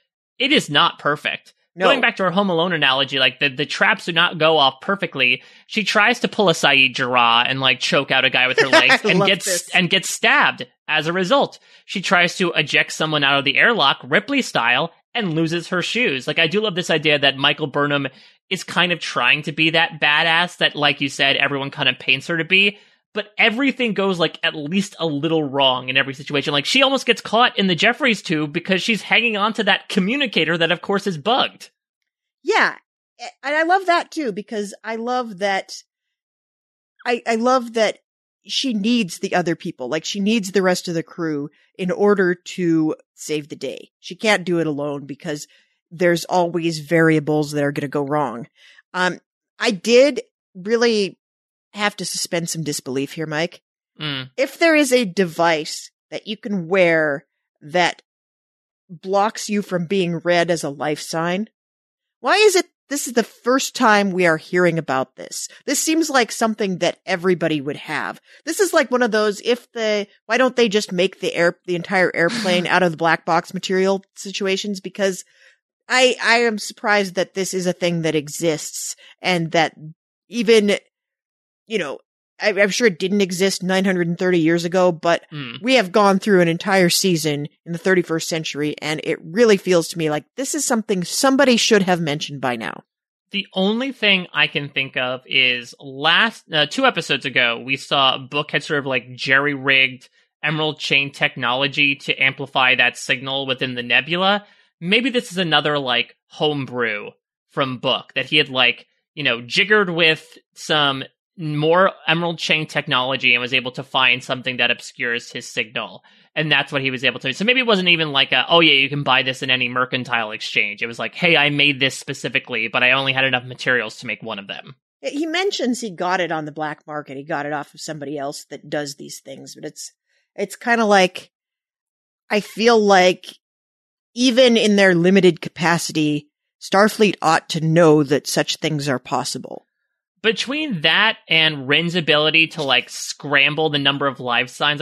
it is not perfect. No. Going back to our Home Alone analogy, the traps do not go off perfectly. She tries to pull a Saeed Jarrah and choke out a guy with her legs and gets stabbed as a result. She tries to eject someone out of the airlock, Ripley style, and loses her shoes. I do love this idea that Michael Burnham is kind of trying to be that badass that, like you said, everyone kind of paints her to be. But everything goes at least a little wrong in every situation. She almost gets caught in the Jeffries tube because she's hanging on to that communicator that of course is bugged. Yeah. And I love that too, because I love that I love that she needs the other people. Like, she needs the rest of the crew in order to save the day. She can't do it alone because there's always variables that are going to go wrong. I did really have to suspend some disbelief here, Mike. If there is a device that you can wear that blocks you from being read as a life sign, why is it this is the first time we are hearing about this? This seems like something that everybody would have. This is like one of those, why don't they just make the entire airplane out of the black box material situations? Because I am surprised that this is a thing that exists, and that even, I'm sure it didn't exist 930 years ago, but we have gone through an entire season in the 31st century, and it really feels to me like this is something somebody should have mentioned by now. The only thing I can think of is 2 episodes ago, we saw Book had sort of like jerry-rigged Emerald Chain technology to amplify that signal within the nebula. Maybe this is another like homebrew from Book that he had jiggered with some more Emerald Chain technology and was able to find something that obscures his signal. And that's what he was able to do. So maybe it wasn't even like you can buy this in any mercantile exchange. It was like, hey, I made this specifically, but I only had enough materials to make one of them. He mentions he got it on the black market. He got it off of somebody else that does these things. But it's kind of like, I feel like even in their limited capacity, Starfleet ought to know that such things are possible. Between that and Rin's ability to scramble the number of life signs,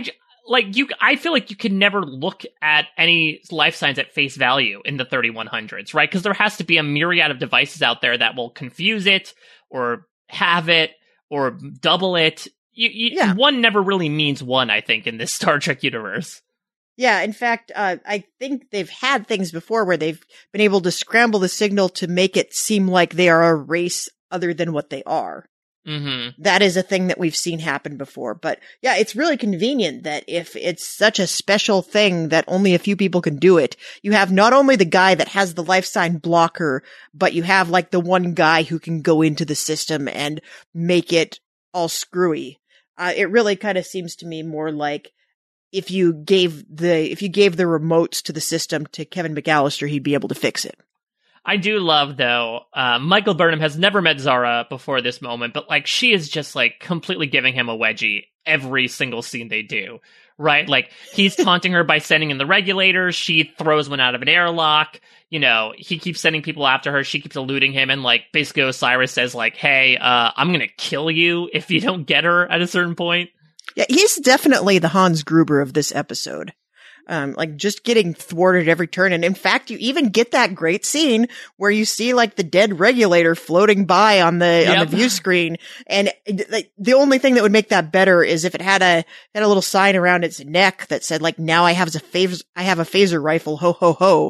I feel like you can never look at any life signs at face value in the 3100s, right? Because there has to be a myriad of devices out there that will confuse it or have it or double it. One never really means one, I think, in this Star Trek universe. Yeah, in fact, I think they've had things before where they've been able to scramble the signal to make it seem like they are a race other than what they are. Mm-hmm. That is a thing that we've seen happen before. But yeah, it's really convenient that if it's such a special thing that only a few people can do it, you have not only the guy that has the life sign blocker, but you have the one guy who can go into the system and make it all screwy. It really kind of seems to me more like if you gave the remotes to the system to Kevin McAllister, he'd be able to fix it. I do love, though, Michael Burnham has never met Zara before this moment, but she is just completely giving him a wedgie every single scene they do, right? He's taunting her by sending in the regulators. She throws one out of an airlock. He keeps sending people after her. She keeps eluding him. And basically Osiris says hey, I'm going to kill you if you don't get her at a certain point. Yeah, he's definitely the Hans Gruber of this episode. Just getting thwarted every turn. And in fact, you even get that great scene where you see the dead regulator floating by on the view screen. And the only thing that would make that better is if it had a little sign around its neck that said now I have a phaser rifle. Ho, ho, ho.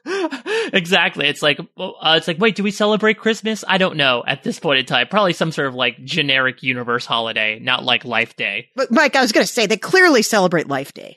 Exactly. It's wait, do we celebrate Christmas? I don't know at this point in time. Probably some sort of generic universe holiday, not Life Day. But Mike, I was going to say they clearly celebrate Life Day.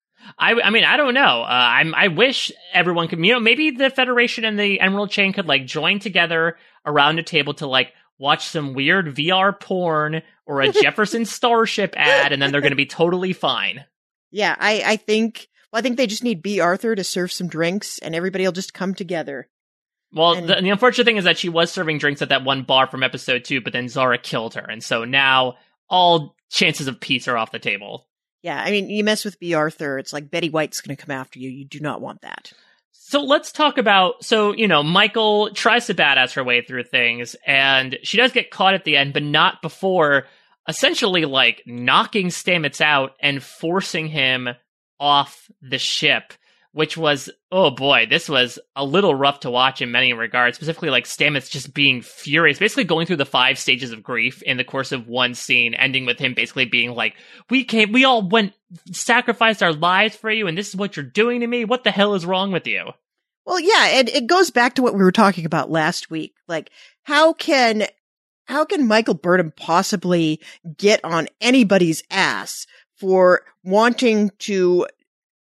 I mean, I don't know. I wish everyone could, maybe the Federation and the Emerald Chain could join together around a table to watch some weird VR porn or a Jefferson Starship ad, and then they're going to be totally fine. Yeah, I think they just need B. Arthur to serve some drinks, and everybody will just come together. Well, the unfortunate thing is that she was serving drinks at that one bar from episode 2, but then Zara killed her, and so now all chances of peace are off the table. Yeah, I mean, you mess with B. Arthur, it's like Betty White's going to come after you. You do not want that. So let's talk about, Michael tries to badass her way through things, and she does get caught at the end, but not before essentially, knocking Stamets out and forcing him off the ship, which was, oh boy, this was a little rough to watch in many regards, specifically Stamets just being furious, basically going through the 5 stages of grief in the course of one scene, ending with him basically being we all sacrificed our lives for you, and this is what you're doing to me? What the hell is wrong with you? Well, yeah, and it goes back to what we were talking about last week. How can Michael Burnham possibly get on anybody's ass for wanting to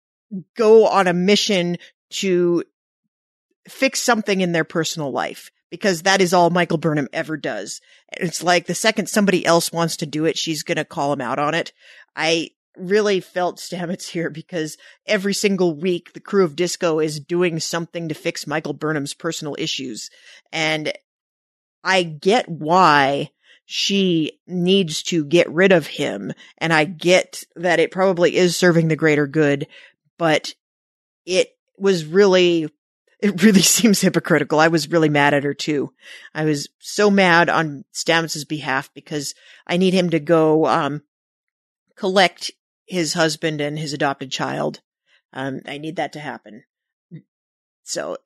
go on a mission to fix something in their personal life? because that is all Michael Burnham ever does. It's like the second somebody else wants to do it, she's going to call him out on it. I really felt Stamets here because every single week the crew of Disco is doing something to fix Michael Burnham's personal issues. And I get why she needs to get rid of him. And I get that it probably is serving the greater good, but it really seems hypocritical. I was really mad at her too. I was so mad on Stamets' behalf because I need him to go, collect his husband and his adopted child. I need that to happen. So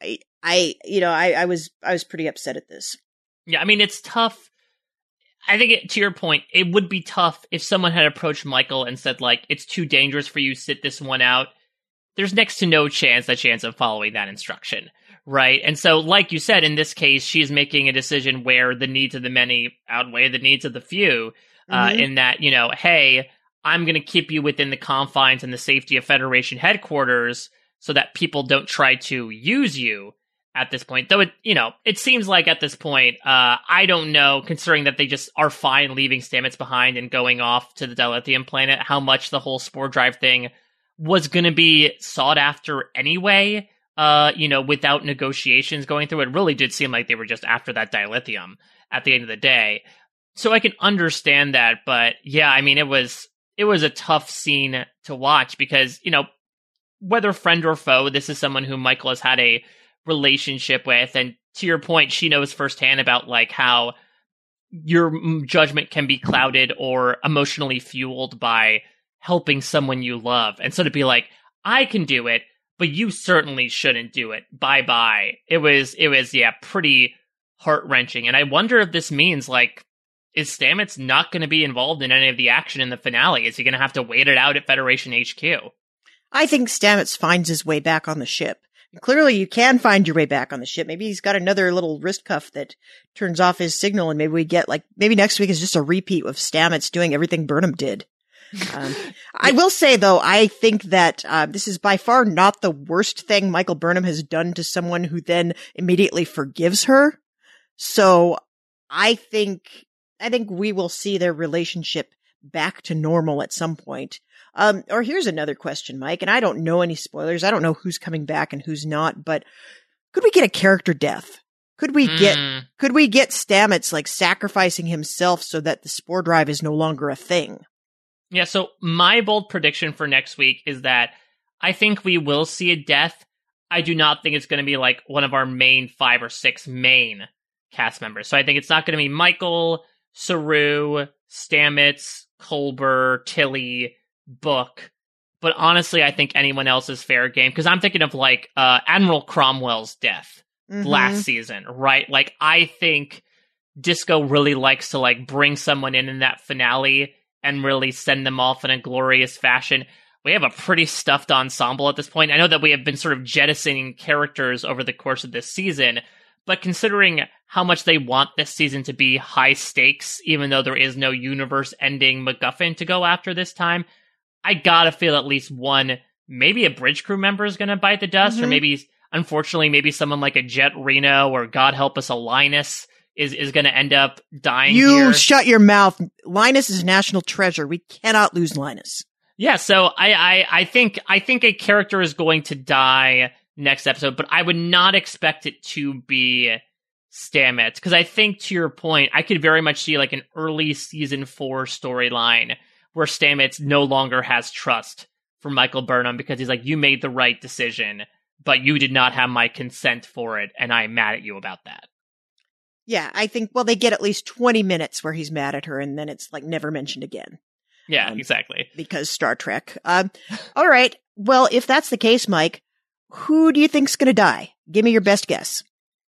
I was pretty upset at this. Yeah, I mean, it's tough. I think to your point, it would be tough if someone had approached Michael and said, like, it's too dangerous for you, sit this one out. There's next to no chance of following that instruction, right? And so, like you said, in this case, she's making a decision where the needs of the many outweigh the needs of the few, in that, hey, I'm going to keep you within the confines and the safety of Federation headquarters so that people don't try to use you at this point. Though, it seems like at this point, I don't know, considering that they just are fine leaving Stamets behind and going off to the Dilithium planet, how much the whole Spore Drive thing was going to be sought after anyway, without negotiations going through. It really did seem like they were just after that dilithium at the end of the day. So I can understand that, but yeah, I mean, it was a tough scene to watch because, whether friend or foe, this is someone who Michael has had a relationship with. And to your point, she knows firsthand about like how your judgment can be clouded or emotionally fueled by helping someone you love. And so to be like, I can do it, but you certainly shouldn't do it. Bye-bye. It was, pretty heart-wrenching. And I wonder if this means, like, is Stamets not going to be involved in any of the action in the finale? Is he going to have to wait it out at Federation HQ? I think Stamets finds his way back on the ship. And clearly you can find your way back on the ship. Maybe he's got another little wrist cuff that turns off his signal, and maybe we get, maybe next week is just a repeat of Stamets doing everything Burnham did. I will say, though, I think that this is by far not the worst thing Michael Burnham has done to someone who then immediately forgives her. So I think we will see their relationship back to normal at some point. Or here's another question, Mike, and I don't know any spoilers. I don't know who's coming back and who's not, but could we get a character death? Could we get Stamets like sacrificing himself so that the Spore Drive is no longer a thing? Yeah, so my bold prediction for next week is that I think we will see a death. I do not think it's going to be like one of our main 5 or 6 main cast members. So I think it's not going to be Michael, Saru, Stamets, Culber, Tilly, Book. But honestly, I think anyone else is fair game. Because I'm thinking of like Admiral Cromwell's death last season, right? Like I think Disco really likes to like bring someone in that finale and really send them off in a glorious fashion. We have a pretty stuffed ensemble at this point. I know that we have been sort of jettisoning characters over the course of this season, but considering how much they want this season to be high stakes, even though there is no universe-ending MacGuffin to go after this time, I gotta feel at least one, maybe a bridge crew member is gonna bite the dust, or maybe, unfortunately, maybe someone like a Jet Reno, or God help us, a Linus is going to end up dying here. You shut your mouth. Linus is a national treasure. We cannot lose Linus. Yeah, so I think a character is going to die next episode, but I would not expect it to be Stamets, because I think, to your point, I could very much see like an early season 4 storyline where Stamets no longer has trust for Michael Burnham because he's like, you made the right decision, but you did not have my consent for it, and I'm mad at you about that. Yeah, I think, well, they get at least 20 minutes where he's mad at her, and then it's like never mentioned again. Yeah, exactly. Because Star Trek. All right. Well, if that's the case, Mike, who do you think's going to die? Give me your best guess.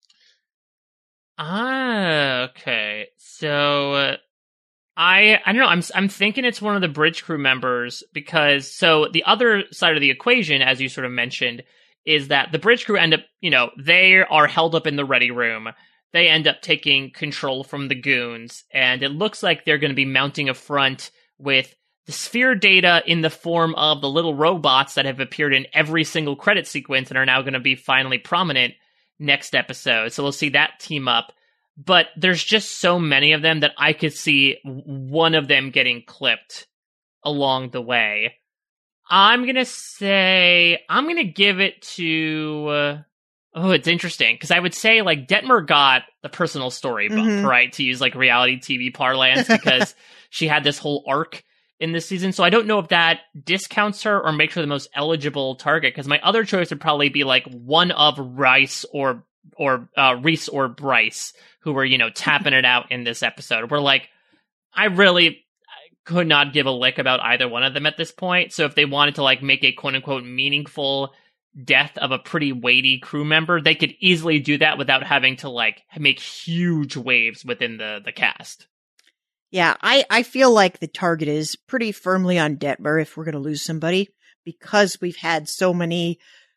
Okay. So I don't know. I'm thinking it's one of the bridge crew members because so the other side of the equation, as you sort of mentioned, is that the bridge crew end up, they are held up in the ready room. They end up taking control from the goons, and it looks like they're going to be mounting a front with the sphere data in the form of the little robots that have appeared in every single credit sequence and are now going to be finally prominent. next episode. So we'll see that team up. But there's just so many of them that I could see one of them getting clipped along the way. I'm going to give it to... it's interesting, because I would say, like, Detmer got the personal story bump, right, to use, like, reality TV parlance, because she had this whole arc in this season, so I don't know if that discounts her or makes her the most eligible target, because my other choice would probably be, like, one of Reese or Bryce, who were, tapping it out in this episode, where, like, I really could not give a lick about either one of them at this point, so if they wanted to, like, make a quote-unquote meaningful death of a pretty weighty crew member, they could easily do that without having to, like, make huge waves within the cast. Yeah, I feel like the target is pretty firmly on Detmer if we're going to lose somebody, because we've had so many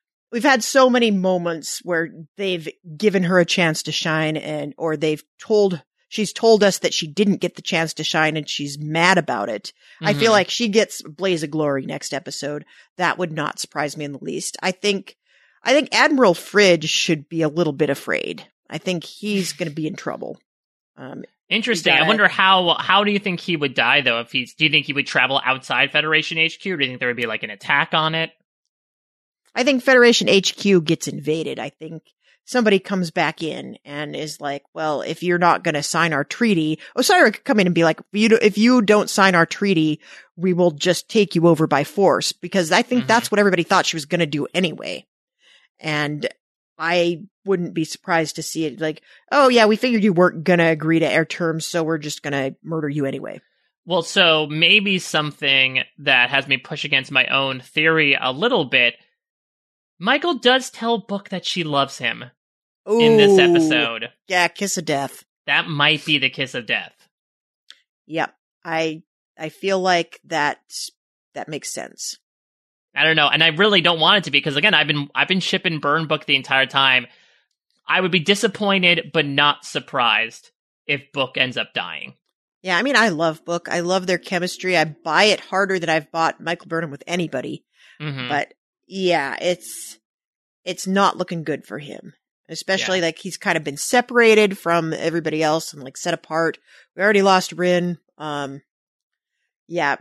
moments where they've given her a chance to shine, or she's told us that she didn't get the chance to shine and she's mad about it. I feel like she gets Blaze of Glory next episode. That would not surprise me in the least. I think Admiral Fridge should be a little bit afraid. I think he's going to be in trouble. Interesting. I wonder how do you think he would die, though? Do you think he would travel outside Federation HQ, or do you think there would be, like, an attack on it? I think Federation HQ gets invaded. I think somebody comes back in and is like, well, if you're not going to sign our treaty, Osyraa could come in and be like, if you don't sign our treaty, we will just take you over by force, because I think that's what everybody thought she was going to do anyway. And I wouldn't be surprised to see it like, oh yeah, we figured you weren't going to agree to our terms, so we're just going to murder you anyway. Well, so maybe something that has me push against my own theory a little bit. Michael does tell Book that she loves him in this episode. Yeah, kiss of death. That might be the kiss of death. Yep. I feel like that makes sense. I don't know, and I really don't want it to be, because again, I've been shipping Burn Book the entire time. I would be disappointed but not surprised if Book ends up dying. Yeah, I mean, I love Book. I love their chemistry. I buy it harder than I've bought Michael Burnham with anybody. But yeah, it's not looking good for him. Especially like he's kind of been separated from everybody else and like set apart. We already lost Rin. Yeah,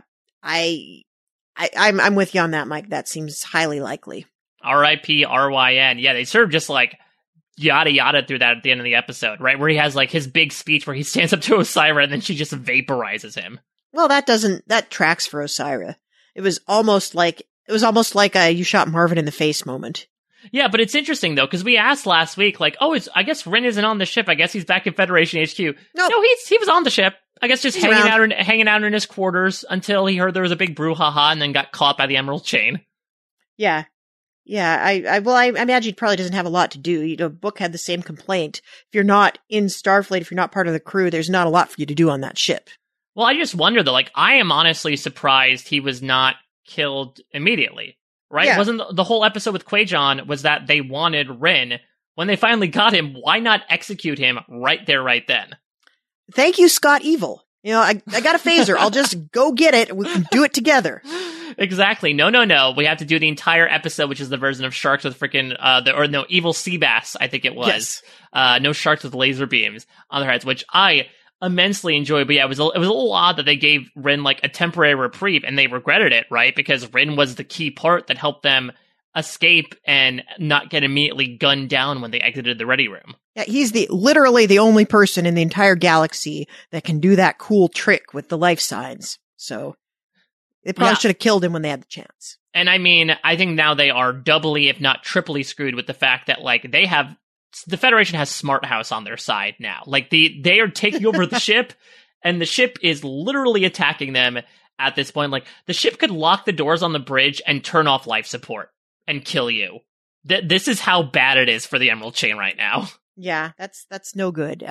I'm with you on that, Mike. That seems highly likely. R.I.P. R.Y.N. Yeah, they sort of just like yada yada through that at the end of the episode, right? Where he has like his big speech where he stands up to Osyraa and then she just vaporizes him. Well, that tracks for Osyraa. It was almost like a you shot Marvin in the face moment. Yeah, but it's interesting though, because we asked last week, like, I guess Rin isn't on the ship. I guess he's back in Federation HQ. No, he was on the ship. I guess just hanging out in his quarters until he heard there was a big brouhaha and then got caught by the Emerald Chain. Yeah. Yeah, I imagine he probably doesn't have a lot to do. You know, Book had the same complaint. If you're not in Starfleet, if you're not part of the crew, there's not a lot for you to do on that ship. Well, I just wonder though, like, I am honestly surprised he was not killed immediately, right? Yeah. Wasn't the whole episode with Qui-Gon was that they wanted Rin. When they finally got him, why not execute him right there, right then? Thank you, Scott Evil. You know, I got a phaser. I'll just go get it. We can do it together. Exactly. No. We have to do the entire episode, which is the version of sharks with freaking, evil sea bass, I think it was. Yes. No sharks with laser beams on their heads, which I immensely enjoyed. But yeah, it was a little odd that they gave Rin like a temporary reprieve and they regretted it, right? Because Rin was the key part that helped them escape and not get immediately gunned down when they exited the ready room. Yeah, he's literally the only person in the entire galaxy that can do that cool trick with the life signs. So they probably should have killed him when they had the chance. And I mean, I think now they are doubly, if not triply screwed with the fact that like the Federation has Smart House on their side now. Like they are taking over the ship and the ship is literally attacking them at this point. Like the ship could lock the doors on the bridge and turn off life support and kill you. This is how bad it is for the Emerald Chain right now. Yeah, that's no good.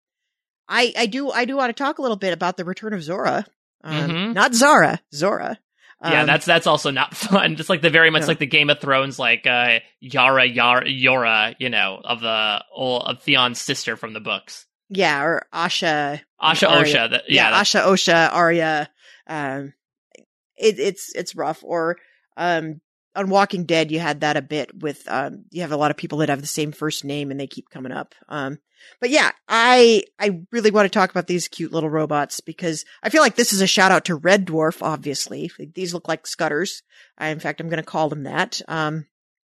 I do want to talk a little bit about the return of Zora. Not Zara, Zora. Yeah, that's also not fun. Just like like the Game of Thrones, like Yara, of Theon's sister from the books. Yeah, or Asha. Osha. Asha, Osha, Arya. It's rough. Or on Walking Dead, you had that a bit with, you have a lot of people that have the same first name and they keep coming up. But yeah, I really want to talk about these cute little robots because I feel like this is a shout out to Red Dwarf, obviously. These look like Scutters. In fact, I'm going to call them that. I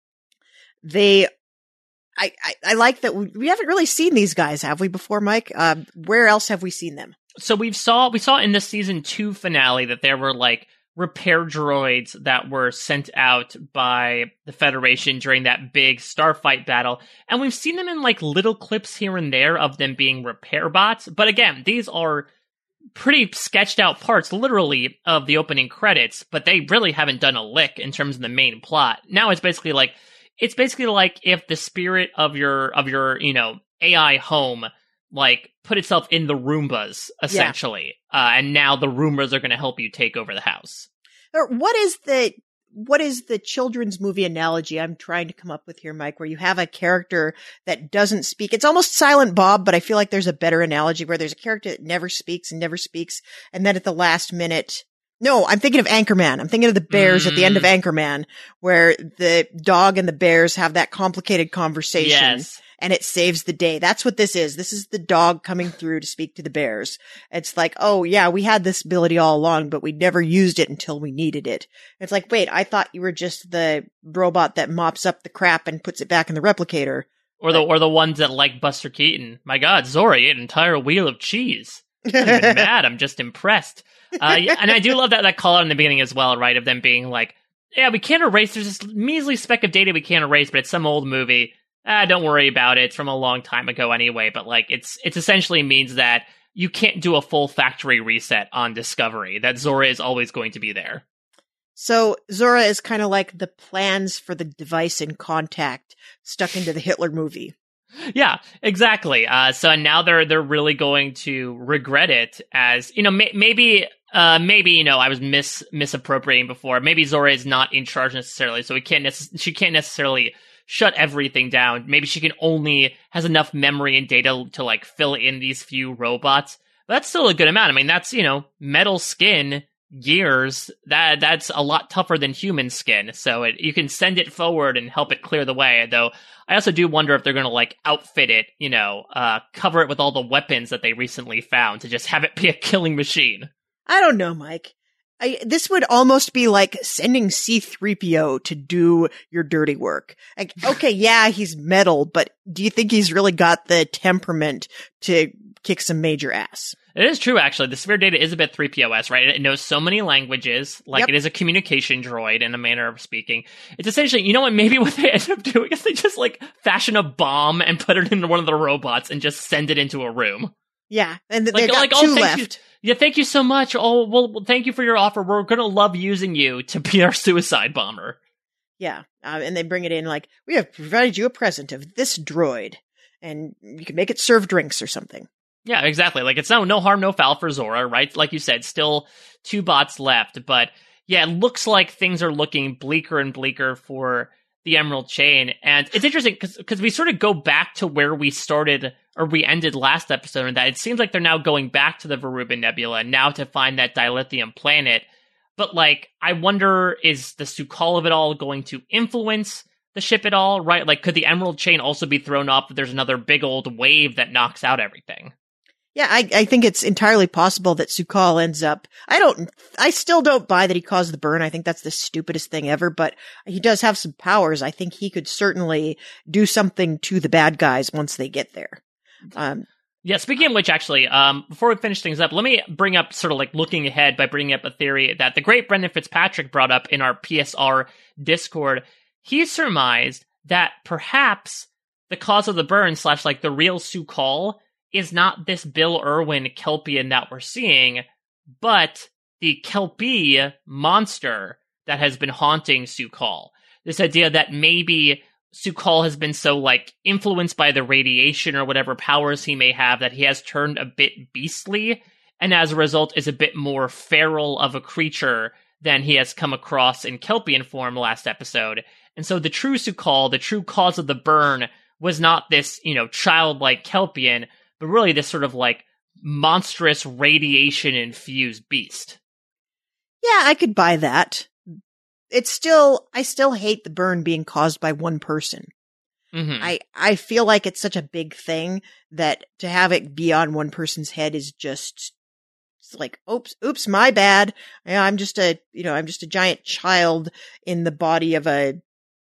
like that we haven't really seen these guys, have we, before, Mike? Where else have we seen them? So we saw in the season 2 finale that there were like repair droids that were sent out by the Federation during that big starfight battle. And we've seen them in like little clips here and there of them being repair bots. But again, these are pretty sketched out parts, literally, of the opening credits, but they really haven't done a lick in terms of the main plot. Now it's basically like if the spirit of your, AI home, like, put itself in the Roombas, essentially. Yeah. And now the Roombas are going to help you take over the house. What is the children's movie analogy I'm trying to come up with here, Mike, where you have a character that doesn't speak? It's almost Silent Bob, but I feel like there's a better analogy where there's a character that never speaks, and then at the last minute... No, I'm thinking of Anchorman. I'm thinking of the bears at the end of Anchorman, where the dog and the bears have that complicated conversation. Yes. And it saves the day. That's what this is. This is the dog coming through to speak to the bears. It's like, oh yeah, we had this ability all along, but we never used it until we needed it. It's like, wait, I thought you were just the robot that mops up the crap and puts it back in the replicator. Or the ones that like Buster Keaton. My God, Zora ate an entire wheel of cheese. I'm not even mad. I'm just impressed. Yeah, and I do love that call out in the beginning as well, right? Of them being like, yeah, we can't erase. There's this measly speck of data we can't erase, but it's some old movie. Don't worry about it. It's from a long time ago anyway. But like, it's essentially means that you can't do a full factory reset on Discovery. That Zora is always going to be there. So Zora is kind of like the plans for the device in Contact stuck into the Hitler movie. Yeah, exactly. So now they're really going to regret it, as maybe I was misappropriating before. Maybe Zora is not in charge necessarily, so she can't necessarily shut everything down. Maybe she has enough memory and data to like fill in these few robots. But that's still a good amount. I mean, that's metal skin, gears. That's a lot tougher than human skin. So you can send it forward and help it clear the way. Though I also do wonder if they're going to like outfit it, cover it with all the weapons that they recently found to just have it be a killing machine. I don't know, Mike. This would almost be like sending C-3PO to do your dirty work. Like, okay, yeah, he's metal, but do you think he's really got the temperament to kick some major ass? It is true, actually. The Sphere Data is a bit 3POS, right? It knows so many languages. Like, It is a communication droid in a manner of speaking. It's essentially, maybe what they end up doing is they just, like, fashion a bomb and put it into one of the robots and just send it into a room. Yeah, and they've got two left. Yeah, thank you so much. Oh, well, thank you for your offer. We're going to love using you to be our suicide bomber. Yeah, and they bring it in like, we have provided you a present of this droid, and you can make it serve drinks or something. Yeah, exactly. Like, it's no harm, no foul for Zora, right? Like you said, still 2 bots left. But yeah, it looks like things are looking bleaker and bleaker for the Emerald Chain. And it's interesting because we sort of go back to where we started, or we ended last episode, and that it seems like they're now going back to the Veruba Nebula now to find that dilithium planet. But like, I wonder, is the Su'Kal of it all going to influence the ship at all, right? Like, could the Emerald Chain also be thrown off if there's another big old wave that knocks out everything? Yeah, I think it's entirely possible that Su'Kal ends up... I still don't buy that he caused the burn. I think that's the stupidest thing ever, but he does have some powers. I think he could certainly do something to the bad guys once they get there. Yeah, speaking of which, actually, before we finish things up, let me bring up, sort of like looking ahead by bringing up a theory that the great Brendan Fitzpatrick brought up in our PSR Discord. He surmised that perhaps the cause of the burn / like the real Su'Kal is not this Bill Irwin Kelpian that we're seeing, but the Kelpie monster that has been haunting Su'Kal. This idea that maybe Su'Kal has been so, like, influenced by the radiation or whatever powers he may have that he has turned a bit beastly, and as a result is a bit more feral of a creature than he has come across in Kelpian form last episode. And so the true Su'Kal, the true cause of the burn, was not this, childlike Kelpian, but really this sort of like monstrous radiation infused beast. Yeah, I could buy that. I still hate the burn being caused by one person. Mm-hmm. I feel like it's such a big thing that to have it be on one person's head is just like, oops, my bad. I'm just a giant child in the body of a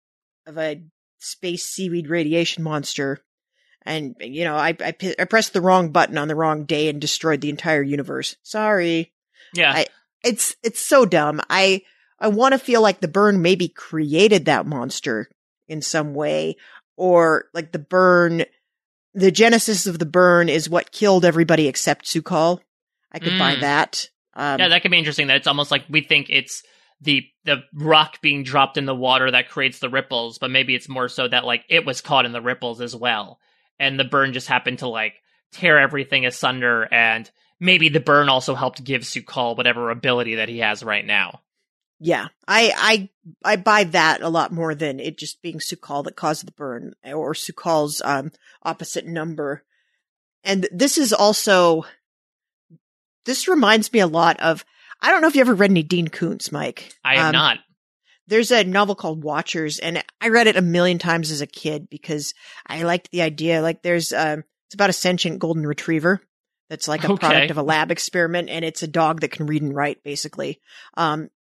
space seaweed radiation monster. And, I pressed the wrong button on the wrong day and destroyed the entire universe. Sorry. Yeah. It's so dumb. I want to feel like the burn maybe created that monster in some way, or like the genesis of the burn is what killed everybody except Su'Kal. I could buy that. Yeah, that could be interesting. That it's almost like we think it's the rock being dropped in the water that creates the ripples, but maybe it's more so that like it was caught in the ripples as well, and the burn just happened to like tear everything asunder, and maybe the burn also helped give Su'Kal whatever ability that he has right now. Yeah, I buy that a lot more than it just being Su'Kal that caused the burn, or Su'Kal's opposite number. And this reminds me a lot of, I don't know if you ever read any Dean Koontz, Mike. I have not. There's a novel called Watchers, and I read it a million times as a kid because I liked the idea. Like it's about a sentient golden retriever that's like a product of a lab experiment, and it's a dog that can read and write, basically. But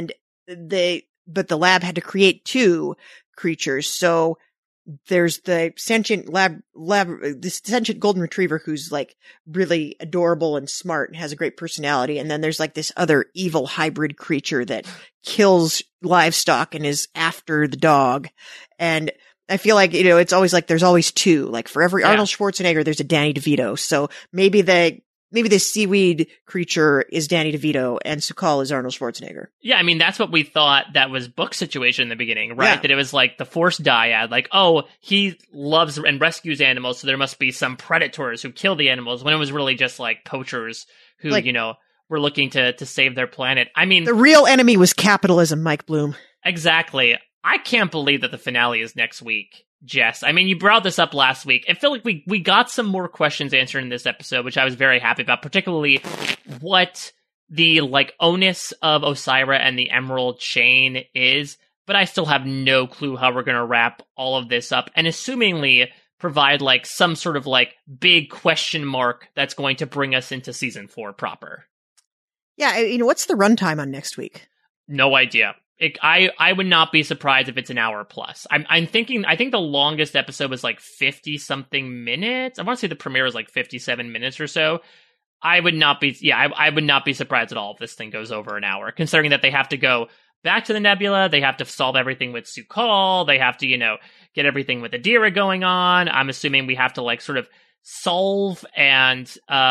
the lab had to create two creatures. So there's the sentient this sentient golden retriever who's like really adorable and smart and has a great personality. And then there's like this other evil hybrid creature that kills livestock and is after the dog. And I feel like, it's always like there's always two. Like for every Arnold Schwarzenegger, there's a Danny DeVito. So maybe the seaweed creature is Danny DeVito and Su'Kal is Arnold Schwarzenegger. Yeah, I mean, that's what we thought that was Book's situation in the beginning, right? Yeah. That it was like the Force dyad, like, oh, he loves and rescues animals, so there must be some predators who kill the animals, when it was really just like poachers who, were looking to save their planet. I mean, the real enemy was capitalism, Mike Bloom. Exactly. I can't believe that the finale is next week. Jess, I mean, you brought this up last week. I feel like we got some more questions answered in this episode, which I was very happy about, particularly what the onus of Osyraa and the Emerald Chain is, but I still have no clue how we're going to wrap all of this up, and assumingly provide some sort of big question mark that's going to bring us into season 4 proper. Yeah, what's the runtime on next week? No idea. I would not be surprised if it's an hour plus. I think the longest episode was 50 something minutes. I want to say the premiere was 57 minutes or so. I would not be surprised at all if this thing goes over an hour, considering that they have to go back to the nebula, they have to solve everything with Su'Kal, they have to, get everything with Adira going on. I'm assuming we have to sort of solve and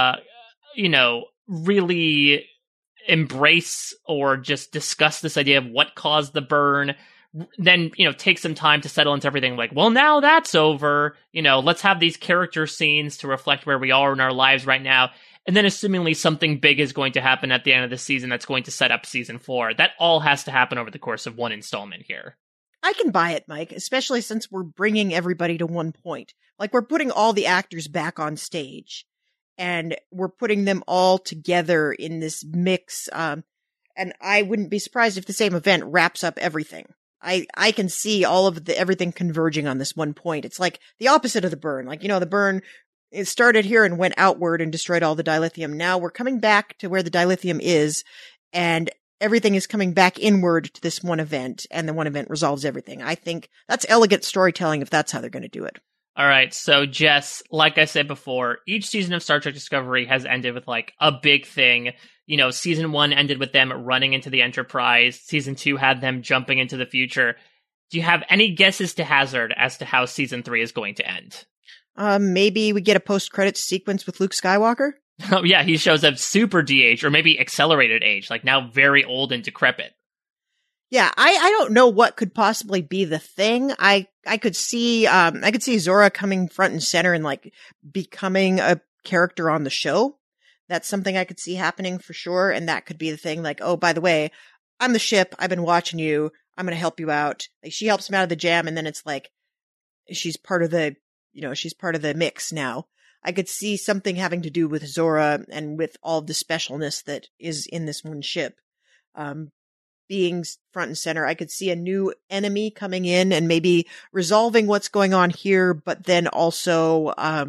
really embrace or just discuss this idea of what caused the burn, then take some time to settle into everything, well, now that's over, let's have these character scenes to reflect where we are in our lives right now, and then assumingly something big is going to happen at the end of the season that's going to set up season 4. That all has to happen over the course of one installment here. I can buy it, Mike, especially since we're bringing everybody to one point. We're putting all the actors back on stage and we're putting them all together in this mix. And I wouldn't be surprised if the same event wraps up everything. I can see all of everything converging on this one point. It's like the opposite of the burn. The burn, it started here and went outward and destroyed all the dilithium. Now we're coming back to where the dilithium is, and everything is coming back inward to this one event, and the one event resolves everything. I think that's elegant storytelling if that's how they're going to do it. All right, so Jess, like I said before, each season of Star Trek Discovery has ended with a big thing. Season 1 ended with them running into the Enterprise. Season 2 had them jumping into the future. Do you have any guesses to hazard as to how season 3 is going to end? Maybe we get a post-credits sequence with Luke Skywalker? Oh yeah, he shows up super de-aged, or maybe accelerated age, now very old and decrepit. Yeah, I don't know what could possibly be the thing. I could see Zora coming front and center and becoming a character on the show. That's something I could see happening for sure, and that could be the thing. Oh, by the way, I'm the ship. I've been watching you. I'm going to help you out. She helps him out of the jam, and then it's she's part of the mix now. I could see something having to do with Zora and with all the specialness that is in this one ship. being front and center. I could see a new enemy coming in and maybe resolving what's going on here, but then also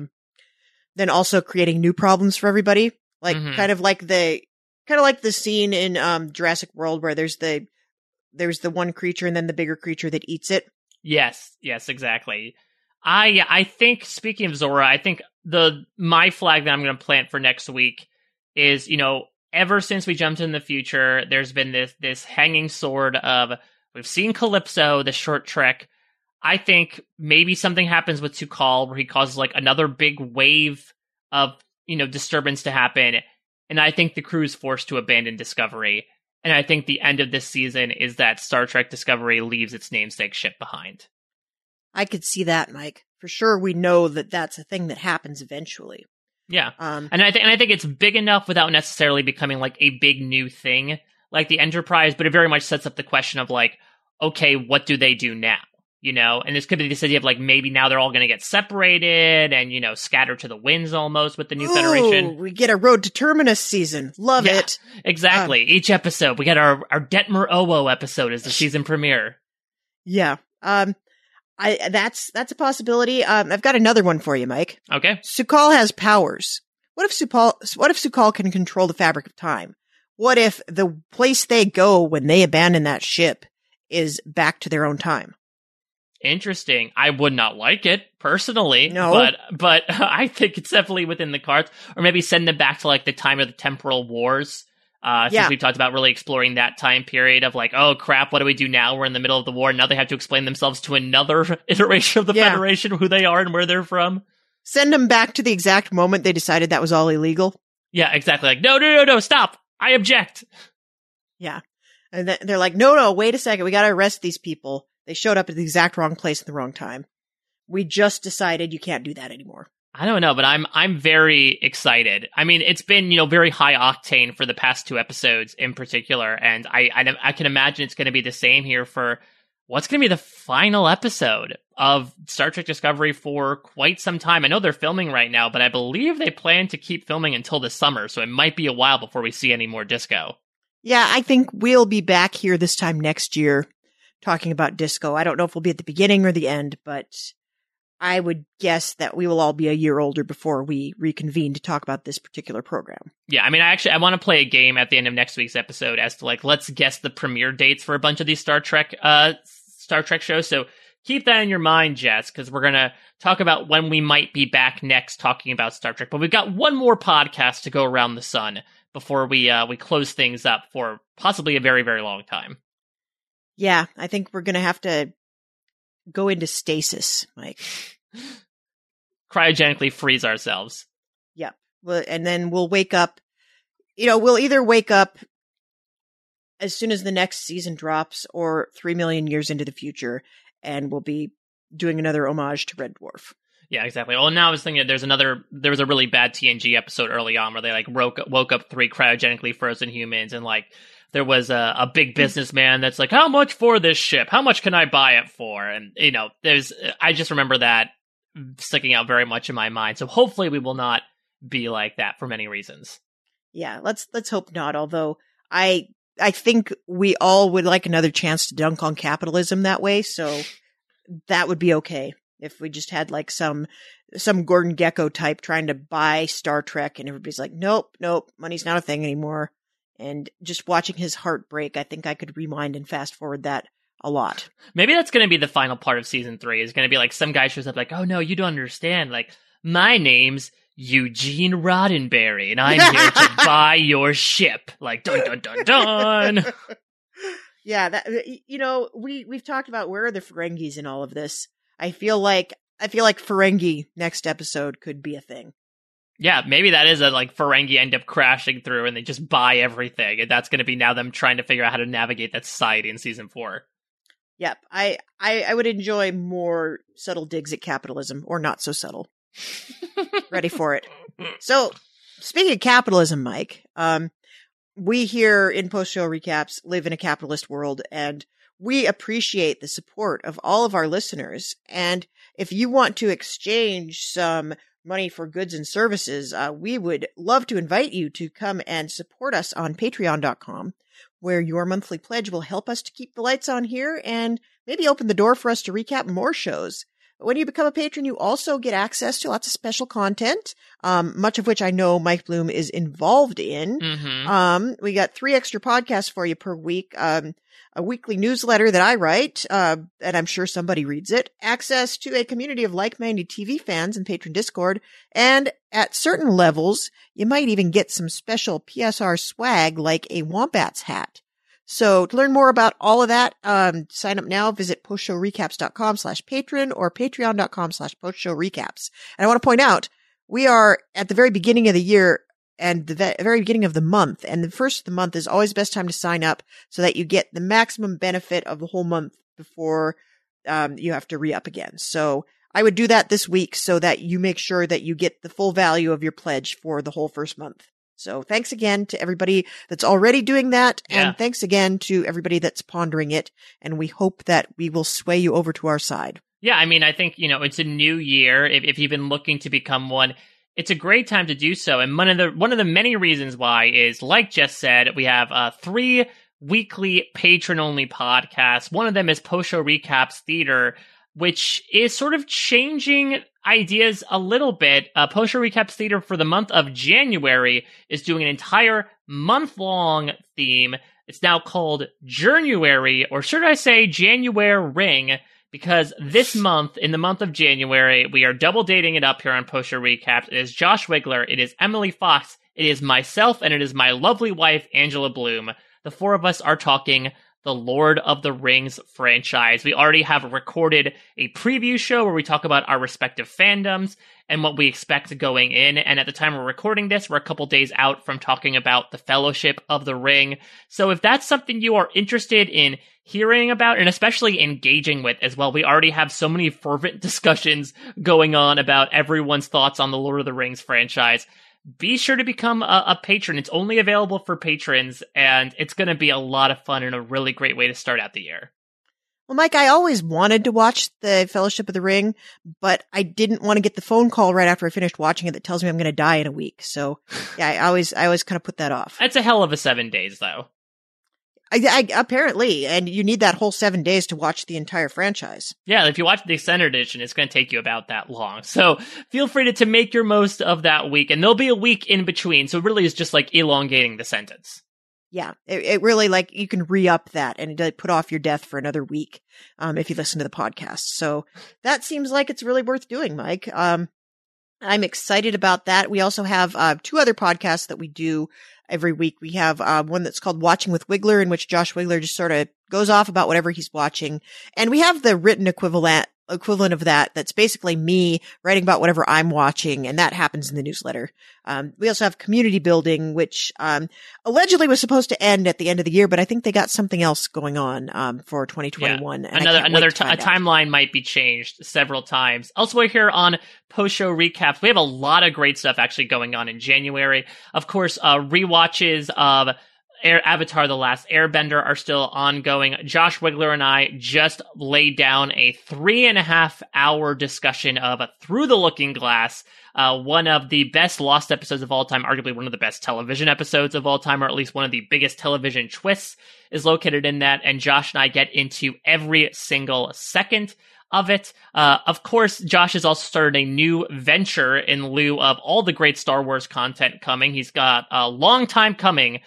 creating new problems for everybody. Like kind of like the scene in Jurassic World where there's the one creature and then the bigger creature that eats it. Yes, exactly. I think, speaking of Zora, I think my flag that I'm going to plant for next week is, ever since we jumped in the future, there's been this hanging sword of, we've seen Calypso, the short trek. I think maybe something happens with Su'Kal where he causes like another big wave of, disturbance to happen. And I think the crew's forced to abandon Discovery. And I think the end of this season is that Star Trek Discovery leaves its namesake ship behind. I could see that, Mike. For sure, we know that that's a thing that happens eventually. Yeah. And I think it's big enough without necessarily becoming like a big new thing like the Enterprise, but it very much sets up the question of like, okay, what do they do now? And this could be this idea of like, maybe now they're all going to get separated and, scattered to the winds almost with the new Federation. We get a Road to Terminus season. Love it. Exactly. Each episode, we get our Detmer Owo episode as the season premiere. Yeah. That's a possibility. I've got another one for you, Mike. Okay. Su'Kal has powers. What if Su'Kal can control the fabric of time? What if the place they go when they abandon that ship is back to their own time? Interesting. I would not like it personally, no, but I think it's definitely within the cards. Or maybe send them back to like the time of the temporal wars. Since we've talked about really exploring that time period of like, oh crap, what do we do now? We're in the middle of the war. Now they have to explain themselves to another iteration of the Federation, who they are and where they're from. Send them back to the exact moment they decided that was all illegal. Yeah, exactly. Like, no, stop. I object. Yeah. And they're like, no, wait a second. We got to arrest these people. They showed up at the exact wrong place at the wrong time. We just decided you can't do that anymore. I don't know, but I'm very excited. I mean, it's been, very high octane for the past 2 episodes in particular, and I can imagine it's going to be the same here for what's going to be the final episode of Star Trek Discovery for quite some time. I know they're filming right now, but I believe they plan to keep filming until the summer, so it might be a while before we see any more Disco. Yeah, I think we'll be back here this time next year talking about Disco. I don't know if we'll be at the beginning or the end, but I would guess that we will all be a year older before we reconvene to talk about this particular program. Yeah, I mean, I want to play a game at the end of next week's episode as to like, let's guess the premiere dates for a bunch of these Star Trek shows. So keep that in your mind, Jess, because we're going to talk about when we might be back next talking about Star Trek. But we've got one more podcast to go around the sun before we close things up for possibly a very, very long time. Yeah, I think we're going to have to go into stasis, Mike. Cryogenically freeze ourselves. Yep. And then we'll wake up. We'll either wake up as soon as the next season drops or 3 million years into the future, and we'll be doing another homage to Red Dwarf. Yeah, exactly. Well, now I was thinking there was a really bad TNG episode early on where they like woke up 3 cryogenically frozen humans, and like there was a big businessman that's like, how much for this ship? How much can I buy it for? And I just remember that sticking out very much in my mind. So hopefully we will not be like that for many reasons. Yeah, let's hope not. Although I think we all would like another chance to dunk on capitalism that way. So that would be okay if we just had like some Gordon Gekko type trying to buy Star Trek and everybody's like, nope, money's not a thing anymore. And just watching his heart break, I think I could rewind and fast forward that a lot. Maybe that's going to be the final part of season 3 is going to be like some guy shows up like, oh no, you don't understand. Like, my name's Eugene Roddenberry and I'm here to buy your ship. Like, dun, dun, dun, dun. Yeah. That, we've talked about where are the Ferengis in all of this. I feel like Ferengi next episode could be a thing. Yeah, maybe that is like Ferengi end up crashing through and they just buy everything. And that's going to be now them trying to figure out how to navigate that society in season 4. Yep. I would enjoy more subtle digs at capitalism, or not so subtle. Ready for it. So speaking of capitalism, Mike, we here in post-show recaps live in a capitalist world, and we appreciate the support of all of our listeners. And if you want to exchange some money for goods and services, we would love to invite you to come and support us on patreon.com where your monthly pledge will help us to keep the lights on here and maybe open the door for us to recap more shows. But when you become a patron, you also get access to lots of special content, much of which I know Mike Bloom is involved in. We got 3 extra podcasts for you per week, a weekly newsletter that I write, and I'm sure somebody reads it, access to a community of like-minded TV fans in Patron Discord, and at certain levels, you might even get some special PSR swag like a Wombats hat. So to learn more about all of that, sign up now, visit postshowrecaps.com/patron or patreon.com/postshowrecaps. And I want to point out, we are at the very beginning of the year and the very beginning of the month, and the first of the month is always the best time to sign up so that you get the maximum benefit of the whole month before you have to re-up again. So I would do that this week so that you make sure that you get the full value of your pledge for the whole first month. So thanks again to everybody that's already doing that. Yeah. And thanks again to everybody that's pondering it. And we hope that we will sway you over to our side. Yeah, I mean, I think, it's a new year. If you've been looking to become one, it's a great time to do so. And one of the many reasons why is, like Jess said, we have 3 weekly patron-only podcasts. One of them is Post Show Recaps Theater, which is sort of changing ideas a little bit. Post Show Recaps Theater for the month of January is doing an entire month-long theme. It's now called January, or should I say January Ring, because this month, in the month of January, we are double dating it up here on Post Show Recaps. It is Josh Wigler, it is Emily Fox, it is myself, and it is my lovely wife, Angela Bloom. The 4 of us are talking the Lord of the Rings franchise. We already have recorded a preview show where we talk about our respective fandoms and what we expect going in. And at the time we're recording this, we're a couple days out from talking about the Fellowship of the Ring. So if that's something you are interested in hearing about and especially engaging with as well, we already have so many fervent discussions going on about everyone's thoughts on the Lord of the Rings franchise. Be sure to become a patron. It's only available for patrons, and it's going to be a lot of fun and a really great way to start out the year. Well, Mike, I always wanted to watch the Fellowship of the Ring, but I didn't want to get the phone call right after I finished watching it that tells me I'm going to die in a week. So, yeah, I always kind of put that off. It's a hell of a 7 days, though. I apparently, and you need that whole 7 days to watch the entire franchise. Yeah, if you watch the extended edition, it's going to take you about that long. So feel free to make your most of that week, and there'll be a week in between. So it really is just like elongating the sentence. Yeah, it really, like, you can re-up that and put off your death for another week if you listen to the podcast. So that seems like it's really worth doing, Mike. I'm excited about that. We also have 2 other podcasts that we do every week. We have one that's called Watching with Wigler, in which Josh Wigler just sort of goes off about whatever he's watching. And we have the written equivalent of that. That's basically me writing about whatever I'm watching, and that happens in the newsletter. We also have Community Building, which allegedly was supposed to end at the end of the year, but I think they got something else going on for 2021. Yeah. Another timeline might be changed several times. Elsewhere here on Post Show Recaps, we have a lot of great stuff actually going on in January. Of course, rewatches of Avatar: The Last Airbender are still ongoing. Josh Wigler and I just laid down a 3.5-hour discussion of Through the Looking Glass, one of the best Lost episodes of all time, arguably one of the best television episodes of all time, or at least one of the biggest television twists is located in that, and Josh and I get into every single second of it. Of course, Josh has also started a new venture in lieu of all the great Star Wars content coming. He's got a long time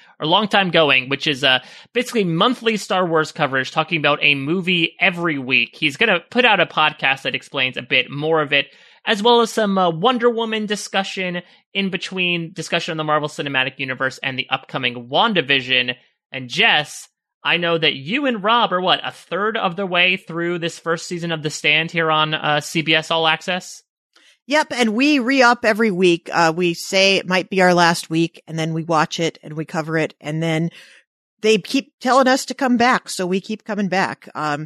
going, which is basically monthly Star Wars coverage, talking about a movie every week. He's going to put out a podcast that explains a bit more of it, as well as some Wonder Woman discussion in between discussion on the Marvel Cinematic Universe and the upcoming WandaVision. And Jess, I know that you and Rob are, a third of the way through this first season of The Stand here on CBS All Access? Yep, and we re-up every week. We say it might be our last week, and then we watch it, and we cover it, and then they keep telling us to come back, so we keep coming back. I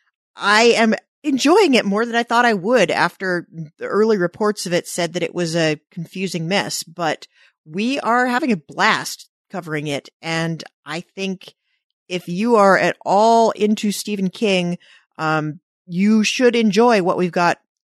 am enjoying it more than I thought I would after the early reports of it said that it was a confusing mess, but we are having a blast covering it, and I think if you are at all into Stephen King, you should enjoy what we've got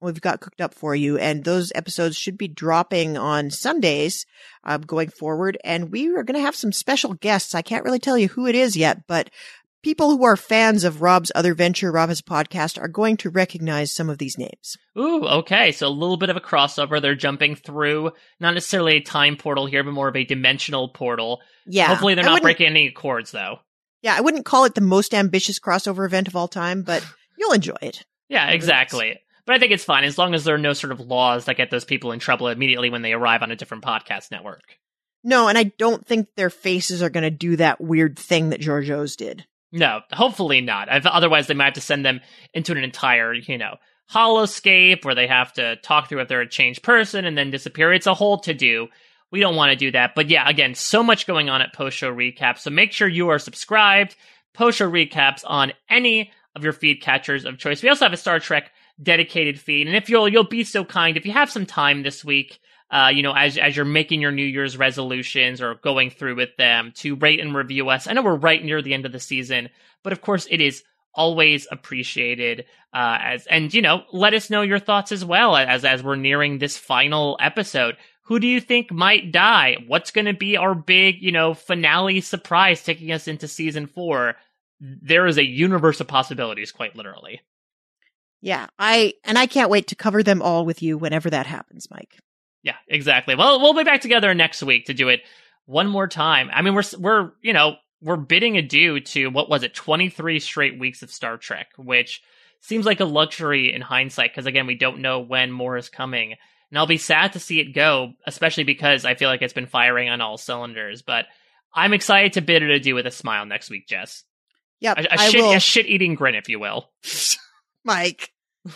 we've got cooked up for you. And those episodes should be dropping on Sundays going forward. And we are going to have some special guests. I can't really tell you who it is yet, but people who are fans of Rob's other venture, Rob Has a Podcast, are going to recognize some of these names. Ooh, okay. So a little bit of a crossover. They're jumping through, not necessarily a time portal here, but more of a dimensional portal. Yeah. Hopefully they're not breaking any cords, though. Yeah, I wouldn't call it the most ambitious crossover event of all time, but you'll enjoy it. Yeah, exactly. But I think it's fine as long as there are no sort of laws that get those people in trouble immediately when they arrive on a different podcast network. No, and I don't think their faces are going to do that weird thing that Georgios did. No, hopefully not. Otherwise, they might have to send them into an entire, holoscape where they have to talk through if they're a changed person and then disappear. It's a whole to-do. We don't want to do that. But yeah, again, so much going on at Post Show Recaps. So make sure you are subscribed. Post Show Recaps on any of your feed catchers of choice. We also have a Star Trek dedicated feed. And if you'll be so kind, if you have some time this week, as you're making your New Year's resolutions or going through with them, to rate and review us. I know we're right near the end of the season, but of course it is always appreciated. Let us know your thoughts as well as we're nearing this final episode. Who do you think might die? What's going to be our big, finale surprise taking us into season 4? There is a universe of possibilities, quite literally. Yeah, I can't wait to cover them all with you whenever that happens, Mike. Yeah, exactly. Well, we'll be back together next week to do it one more time. I mean, we're bidding adieu to, 23 straight weeks of Star Trek, which seems like a luxury in hindsight, because again, we don't know when more is coming. And I'll be sad to see it go, especially because I feel like it's been firing on all cylinders. But I'm excited to bid it adieu with a smile next week, Jess. Yeah, a shit-eating grin, if you will. Mike.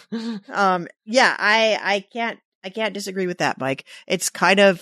I can't disagree with that, Mike. It's kind of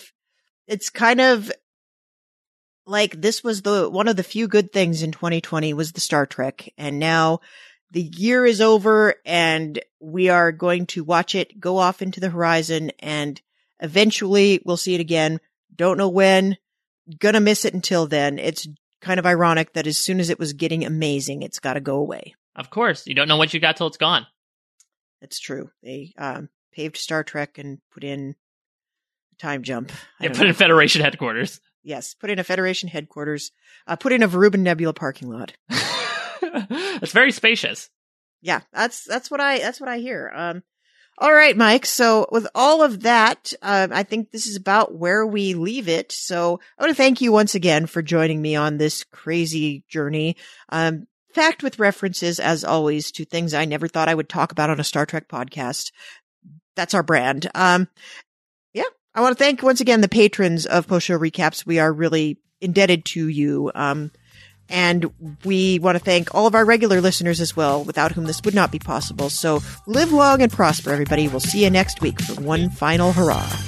like this was one of the few good things in 2020 was the Star Trek. And now the year is over and we are going to watch it go off into the horizon and eventually we'll see it again. Don't know when. Gonna miss it until then. It's kind of ironic that as soon as it was getting amazing, it's got to go away. Of course. You don't know what you got till it's gone. That's true. They paved Star Trek and put in a time jump. Put in Federation headquarters. Yes, put in a Federation headquarters. Put in a Verubin Nebula parking lot. That's very spacious. Yeah, that's what I hear. All right, Mike. So with all of that, I think this is about where we leave it. So I want to thank you once again for joining me on this crazy journey. Fact with references, as always, to things I never thought I would talk about on a Star Trek podcast. That's our brand. I want to thank once again the patrons of Post Show Recaps. We are really indebted to you. And we want to thank all of our regular listeners as well, without whom this would not be possible. So live long and prosper, everybody. We'll see you next week for one final hurrah.